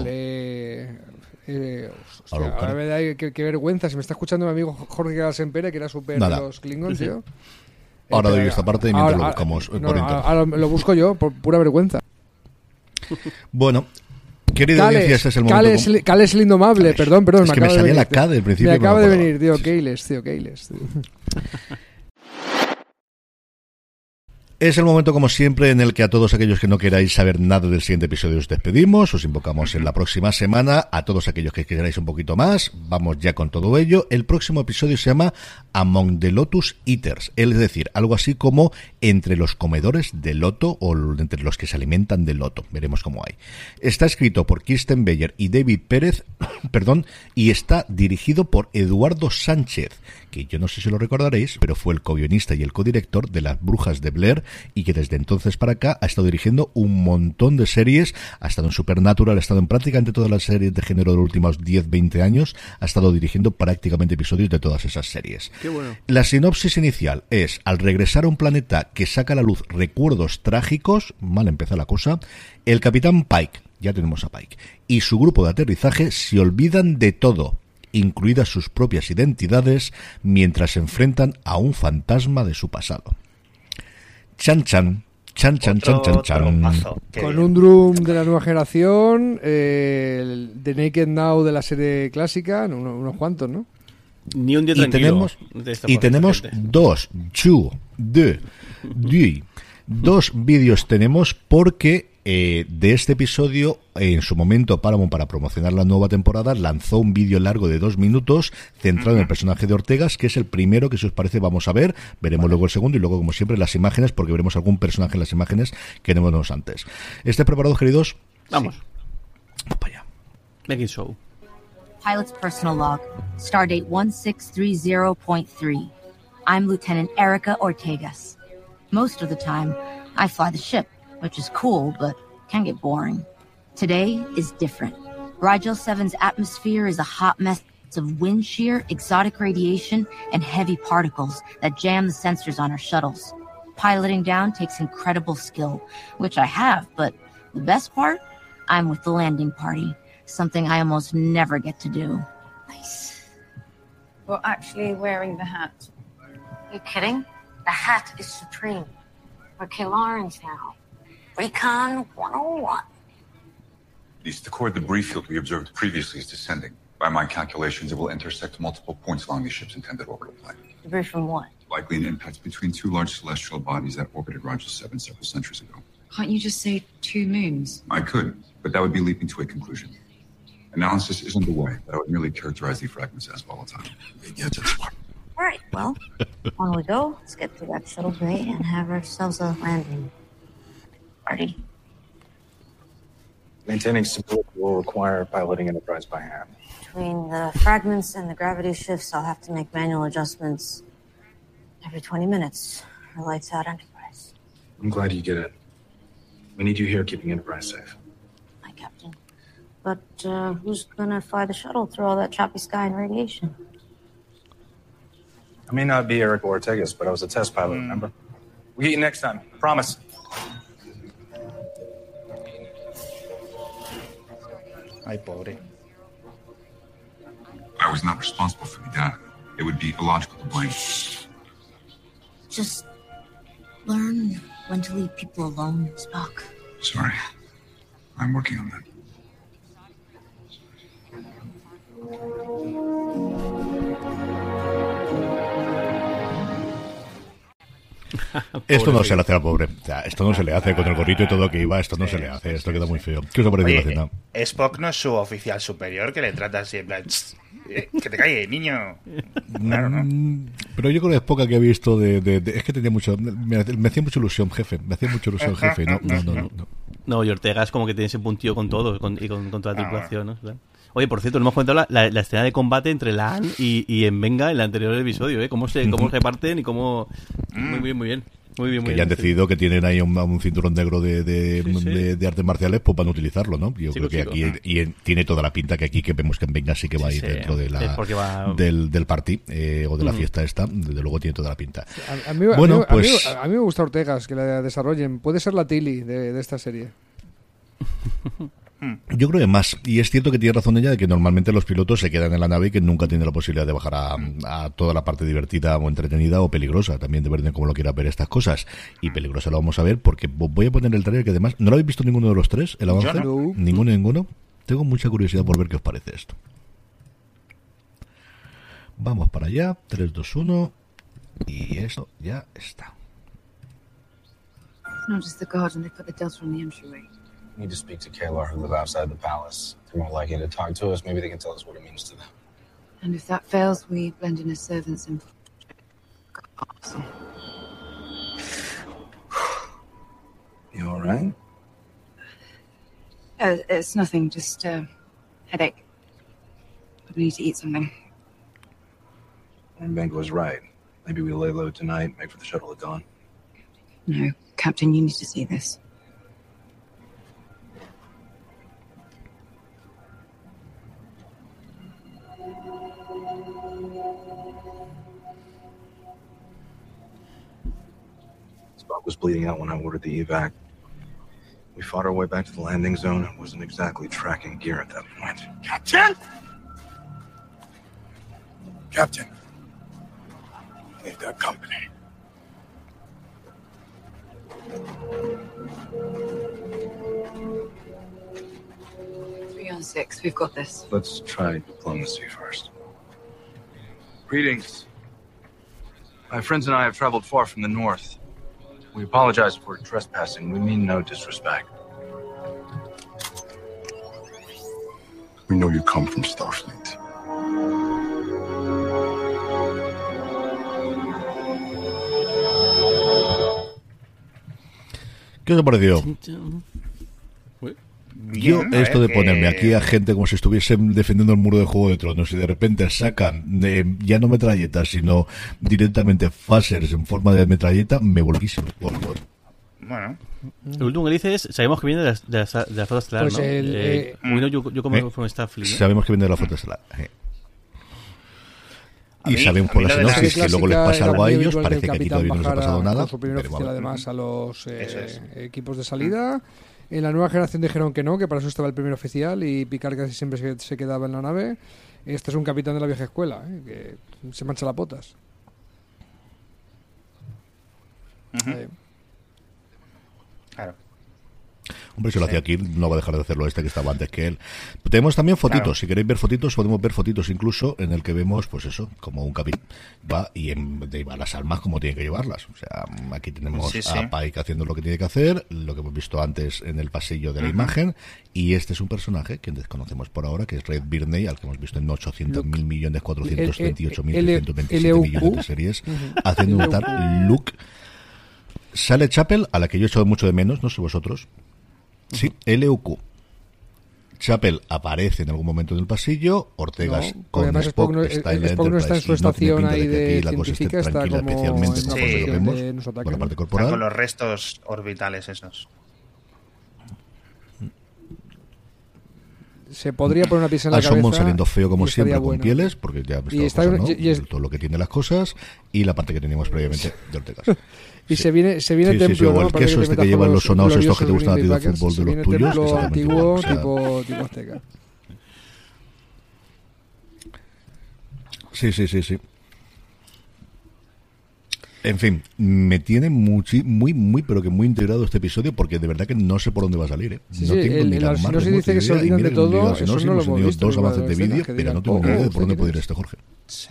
Qué vergüenza. Si me está escuchando mi amigo Jorge Galasempere, que era súper de los Klingons, tío. Ahora doy esta parte y mientras lo buscamos por internet. Ahora lo busco yo, por pura vergüenza. Bueno, querido audiencia, este es el momento. Cal es el indomable, perdón. Es que me salía la K del principio. Me acaba de venir, tío, Keiles. Es el momento, como siempre, en el que a todos aquellos que no queráis saber nada del siguiente episodio os despedimos, os invocamos en la próxima semana. A todos aquellos que queráis un poquito más, vamos ya con todo ello. El próximo episodio se llama Among the Lotus Eaters, es decir, algo así como entre los comedores de loto o entre los que se alimentan de loto. Veremos cómo hay. Está escrito por Kirsten Beyer y David Pérez, y está dirigido por Eduardo Sánchez, que yo no sé si lo recordaréis, pero fue el co-guionista y el codirector de Las Brujas de Blair, y que desde entonces para acá ha estado dirigiendo un montón de series, ha estado en Supernatural, ha estado en prácticamente todas las series de género de los últimos 10-20 años, ha estado dirigiendo prácticamente episodios de todas esas series. Qué bueno. La sinopsis inicial es: al regresar a un planeta que saca a la luz recuerdos trágicos, mal empieza la cosa, el capitán Pike, ya tenemos a Pike, y su grupo de aterrizaje se olvidan de todo, incluidas sus propias identidades, mientras se enfrentan a un fantasma de su pasado. Chan chan, chan chan chan chan chan. Con un Drum de la nueva generación, el The Naked Now de la serie clásica, unos cuantos, ¿no? Ni un día tranquilo. Y tenemos dos vídeos tenemos porque de este episodio, en su momento Paramount, para promocionar la nueva temporada, lanzó un vídeo largo de 2 minutos centrado en el personaje de Ortegas, que es el primero que, si os parece, vamos a ver. Veremos luego el segundo y luego, como siempre, las imágenes, porque veremos algún personaje en las imágenes que no vimos antes. ¿Estáis preparados, queridos? Vamos. Sí. Vamos para allá. Making show. Pilot's personal log, stardate 1630.3. I'm Lieutenant Erica Ortegas. Most of the time, I fly the ship, which is cool, but can get boring. Today is different. Rigel 7's atmosphere is a hot mess of wind shear, exotic radiation, and heavy particles that jam the sensors on our shuttles. Piloting down takes incredible skill, which I have, but the best part? I'm with the landing party, something I almost never get to do. Nice. We're actually wearing the hat. You kidding? The hat is supreme. We're Killarans now. Recon 101. The core debris field we observed previously is descending. By my calculations, it will intersect multiple points along the ship's intended orbital plane. Debris from what? Likely an impact between 2 large celestial bodies that orbited Rigel 7 several centuries ago. Can't you just say 2 moons? I could, but that would be leaping to a conclusion. Analysis is underway, but I would merely characterize the fragments as volatile. All right, well, on we go. Let's get through that shuttle bay and have ourselves a landing party. Maintaining stability will require piloting Enterprise by hand. Between the fragments and the gravity shifts, I'll have to make manual adjustments every 20 minutes. Or lights out Enterprise. I'm glad you get it. We need you here keeping Enterprise safe. Hi, Captain. But who's gonna fly the shuttle through all that choppy sky and radiation? I may not be Eric Ortegas, but I was a test pilot, remember? We'll get you next time. Promise. Ay, pobre. I was not responsible for the data. It would be illogical to blame. Just learn when to leave people alone, Spock. Sorry. I'm working on that. Esto no se le hace al pobre. O sea, esto no se le hace con el gorrito y todo que iba. Esto no se le hace. Esto queda muy feo. ¿Qué os ha parecido la cena? Spock no es su oficial superior que le trata así en plan, que te calle, niño. Claro, ¿no? Pero yo creo que Spock que he visto es que tenía mucho. Me hacía mucha ilusión, jefe. Me hacía mucha ilusión, jefe. No. No, y Ortega es como que tiene ese puntillo con todo y con toda la tripulación, ¿no? Claro. Oye, por cierto, no hemos comentado la escena de combate entre Lan y Mbenga en el anterior episodio, ¿eh? Cómo se reparten y cómo... Muy bien. Ya han decidido que tienen ahí un cinturón negro de artes marciales, pues van a utilizarlo, ¿no? Yo creo que aquí tiene toda la pinta que aquí que vemos que Mbenga sí que va a ir dentro de del party o de la fiesta esta. Desde luego tiene toda la pinta. A mí me gusta Ortegas, que la desarrollen. Puede ser la Tilly de esta serie. Yo creo que más, y es cierto que tiene razón ella de que normalmente los pilotos se quedan en la nave y que nunca tienen la posibilidad de bajar a toda la parte divertida o entretenida o peligrosa, también depende de cómo lo quieras ver estas cosas, y peligrosa lo vamos a ver porque voy a poner el trailer que además, ¿no lo habéis visto ninguno de los tres, el avance? No. Ninguno. Tengo mucha curiosidad por ver qué os parece esto. Vamos para allá, 3, 2, 1 y esto ya está. No, just the guards, and they put the Delta on the entryway. We need to speak to Kalar, who live outside the palace. They're more likely to talk to us. Maybe they can tell us what it means to them. And if that fails, we blend in as servants and... You all right? It's nothing, just headache. We need to eat something. And Benko was right. Maybe we lay low tonight, make for the shuttle at dawn. No, Captain, you need to see this. Spock was bleeding out when I ordered the evac. We fought our way back to the landing zone and wasn't exactly tracking gear at that point. Captain! Captain. We've got company. 3 on 6, we've got this. Let's try diplomacy first. Greetings. My friends and I have traveled far from the north. We apologize for trespassing. We mean no disrespect. We know you come from Starfleet. ¿Qué os ha parecido? Yo, Bien, esto de ponerme aquí a gente como si estuviesen defendiendo el muro de Juego de Tronos y de repente sacan ya no metralletas, sino directamente phasers en forma de metralleta, me volquísimo. Bueno. Lo último que dice es, sabemos que viene de la flota estelar, Pues ¿no? Yo como from Starfleet, ¿no? Sabemos que viene de la flota estelar. Y mí- sabemos a por mí la lo de la sinopsis que luego les pasa algo a ellos, parece que aquí todavía no les ha pasado nada. Con su primer pero oficial, vamos. además, a los Eso es. equipos de salida. En la nueva generación dijeron que no, que para eso estaba el primer oficial y Picard casi siempre se quedaba en la nave. Este es un capitán de la vieja escuela, que se mancha las botas. Claro. Hombre, si lo hacía aquí, no va a dejar de hacerlo que estaba antes que él. Tenemos también fotitos. Claro. Si queréis ver fotitos, podemos ver fotitos incluso en el que vemos, pues eso, como un capitán va y lleva las armas como tiene que llevarlas. O sea, aquí tenemos Sí, sí. a Pike haciendo lo que tiene que hacer, lo que hemos visto antes en el pasillo de la imagen, y este es un personaje que desconocemos por ahora, que es Red Birney, al que hemos visto en 800.428.327 millones de series, haciendo un tal Luke. Sale Chapel, a la que yo he echado mucho de menos, no sé vosotros. Sí, LUQ. Chapel aparece en algún momento en el pasillo, Ortegas No, porque con además Spock, Spock no- está en la Spock no está en su Enterprise, y no estación tiene pinta ahí de que de aquí la cosa esté científica, está tranquila, como especialmente en por una lo que posición vemos de nos por la ataquen. parte Están corporal. con los restos orbitales esos. Se podría poner una pieza en la A cabeza. Somon saliendo feo como y estaría siempre, con bueno. pieles, porque ya Y está está- cosa, ¿no? y es- todo lo que tiene las cosas, y la parte que teníamos previamente de Ortegas. Y Sí. se viene Sí, templo, o ¿no? el Parece queso te este que metas llevan con los sonados estos que te gloriosos gustan a ti de Green Bay fútbol de Packers. Se los viene tuyos, templo exactamente antiguo, igual, o sea, tipo azteca. Sí. En fin, me tiene muy, pero que muy integrado este episodio, porque de verdad que no sé por dónde va a salir. Sí, No sí, tengo ni la la más sinopsis remota dice que se idea, y olvidan mira de que hemos todo, llegado a eso sinopsis, no lo hemos hemos tenido visto dos en avances de escenas, vídeo, que pero no digan, tengo ni idea de por dónde ¿este puede ir quién es? este Jorge. Sí.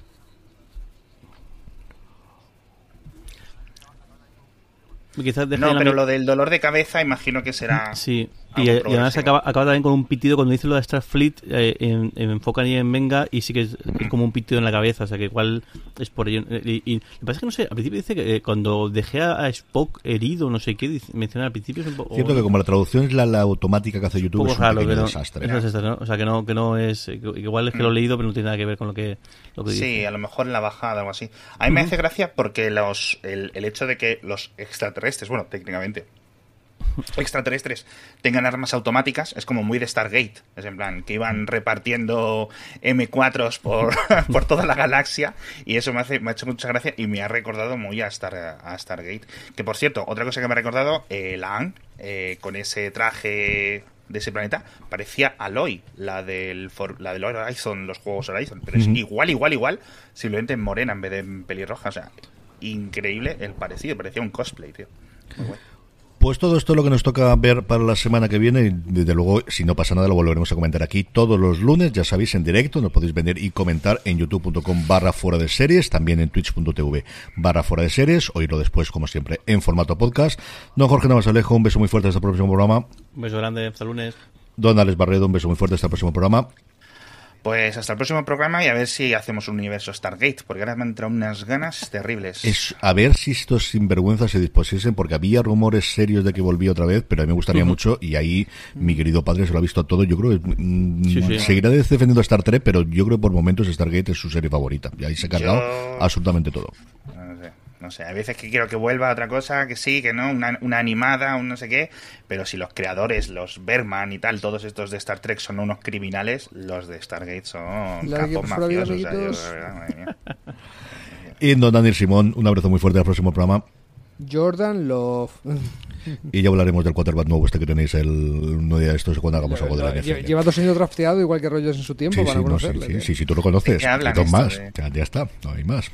Quizás deje No, la pero mi- lo del dolor de cabeza imagino que será... Sí, algo y además progresivo. acaba también con un pitido cuando dice lo de Starfleet, enfocan ahí en Venga y sí que es como un pitido en la cabeza, o sea que igual es por ello. Y me parece que no sé, al principio dice que cuando dejé a Spock herido, no sé qué, menciona al principio es un poco... Cierto que como la traducción es la automática que hace YouTube, un es poco un raro, pequeño que no, desastre. es un desastre, ¿no? O sea que no es... que igual es que lo he leído, pero no tiene nada que ver con lo que dice. Sí, a lo mejor en la bajada o algo así. A mí me hace gracia porque el hecho de que los extraterrestres, bueno, técnicamente, extraterrestres tengan armas automáticas es como muy de Stargate. Es en plan, que iban repartiendo M4s por toda la galaxia, y eso me ha hecho mucha gracia y me ha recordado muy a Stargate. Que por cierto, otra cosa que me ha recordado, la Ang, con ese traje de ese planeta, parecía Aloy, la del Horizon, los juegos Horizon, pero es igual, simplemente en morena en vez de en pelirroja. O sea, increíble el parecido, parecía un cosplay, tío. Muy bueno. Pues todo esto es lo que nos toca ver para la semana que viene y desde luego, si no pasa nada, lo volveremos a comentar aquí todos los lunes, ya sabéis, en directo, nos podéis venir y comentar en youtube.com/fuera de series, también en twitch.tv/fuera de series, oírlo después, como siempre, en formato podcast. Don Jorge Navasalejo, un beso muy fuerte hasta el próximo programa. Un beso grande, hasta el lunes. Don Alex Barredo, un beso muy fuerte hasta el próximo programa. Pues hasta el próximo programa y a ver si hacemos un universo Stargate, porque ahora me han entrado unas ganas terribles. Es a ver si estos sinvergüenzas se dispusiesen, porque había rumores serios de que volvía otra vez, pero a mí me gustaría mucho, y ahí mi querido padre se lo ha visto todo. Yo creo que seguirá defendiendo a Star Trek, pero yo creo que por momentos Stargate es su serie favorita, y ahí se ha cargado absolutamente todo. No sé, hay veces que quiero que vuelva a otra cosa, que sí, que no, una animada, un no sé qué, pero si los creadores, los Berman y tal, todos estos de Star Trek son unos criminales, los de Stargate son capos mafiosos. Madre mía. Y don Daniel Simón, un abrazo muy fuerte al próximo programa. Jordan Love. Y ya hablaremos del quarterback nuevo que tenéis uno de estos cuando hagamos algo de la NFL. Lleva 2 años drafteado, igual que Rogers en su tiempo, para conocerle. Sí, tú lo conoces. Y dos más. Ya está, no hay más.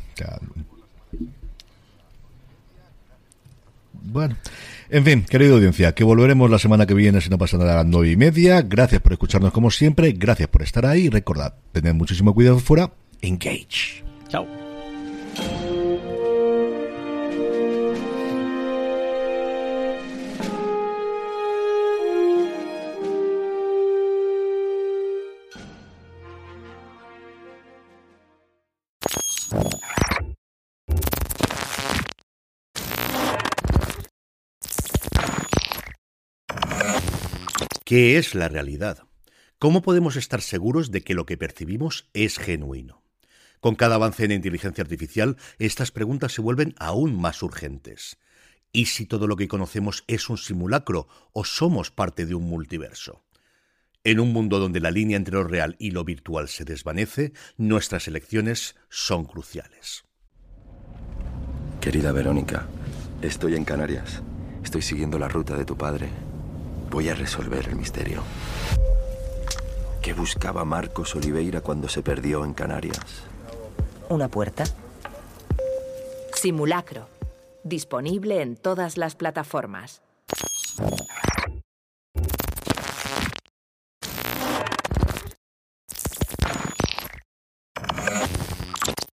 Bueno, en fin, querida audiencia, que volveremos la semana que viene si no pasa nada a las 9:30. Gracias por escucharnos como siempre, gracias por estar ahí. Recordad, tened muchísimo cuidado fuera. Engage. Chao. ¿Qué es la realidad? ¿Cómo podemos estar seguros de que lo que percibimos es genuino? Con cada avance en inteligencia artificial, estas preguntas se vuelven aún más urgentes. ¿Y si todo lo que conocemos es un simulacro o somos parte de un multiverso? En un mundo donde la línea entre lo real y lo virtual se desvanece, nuestras elecciones son cruciales. Querida Verónica, estoy en Canarias. Estoy siguiendo la ruta de tu padre. Voy a resolver el misterio. ¿Qué buscaba Marcos Oliveira cuando se perdió en Canarias? ¿Una puerta? Simulacro. Disponible en todas las plataformas.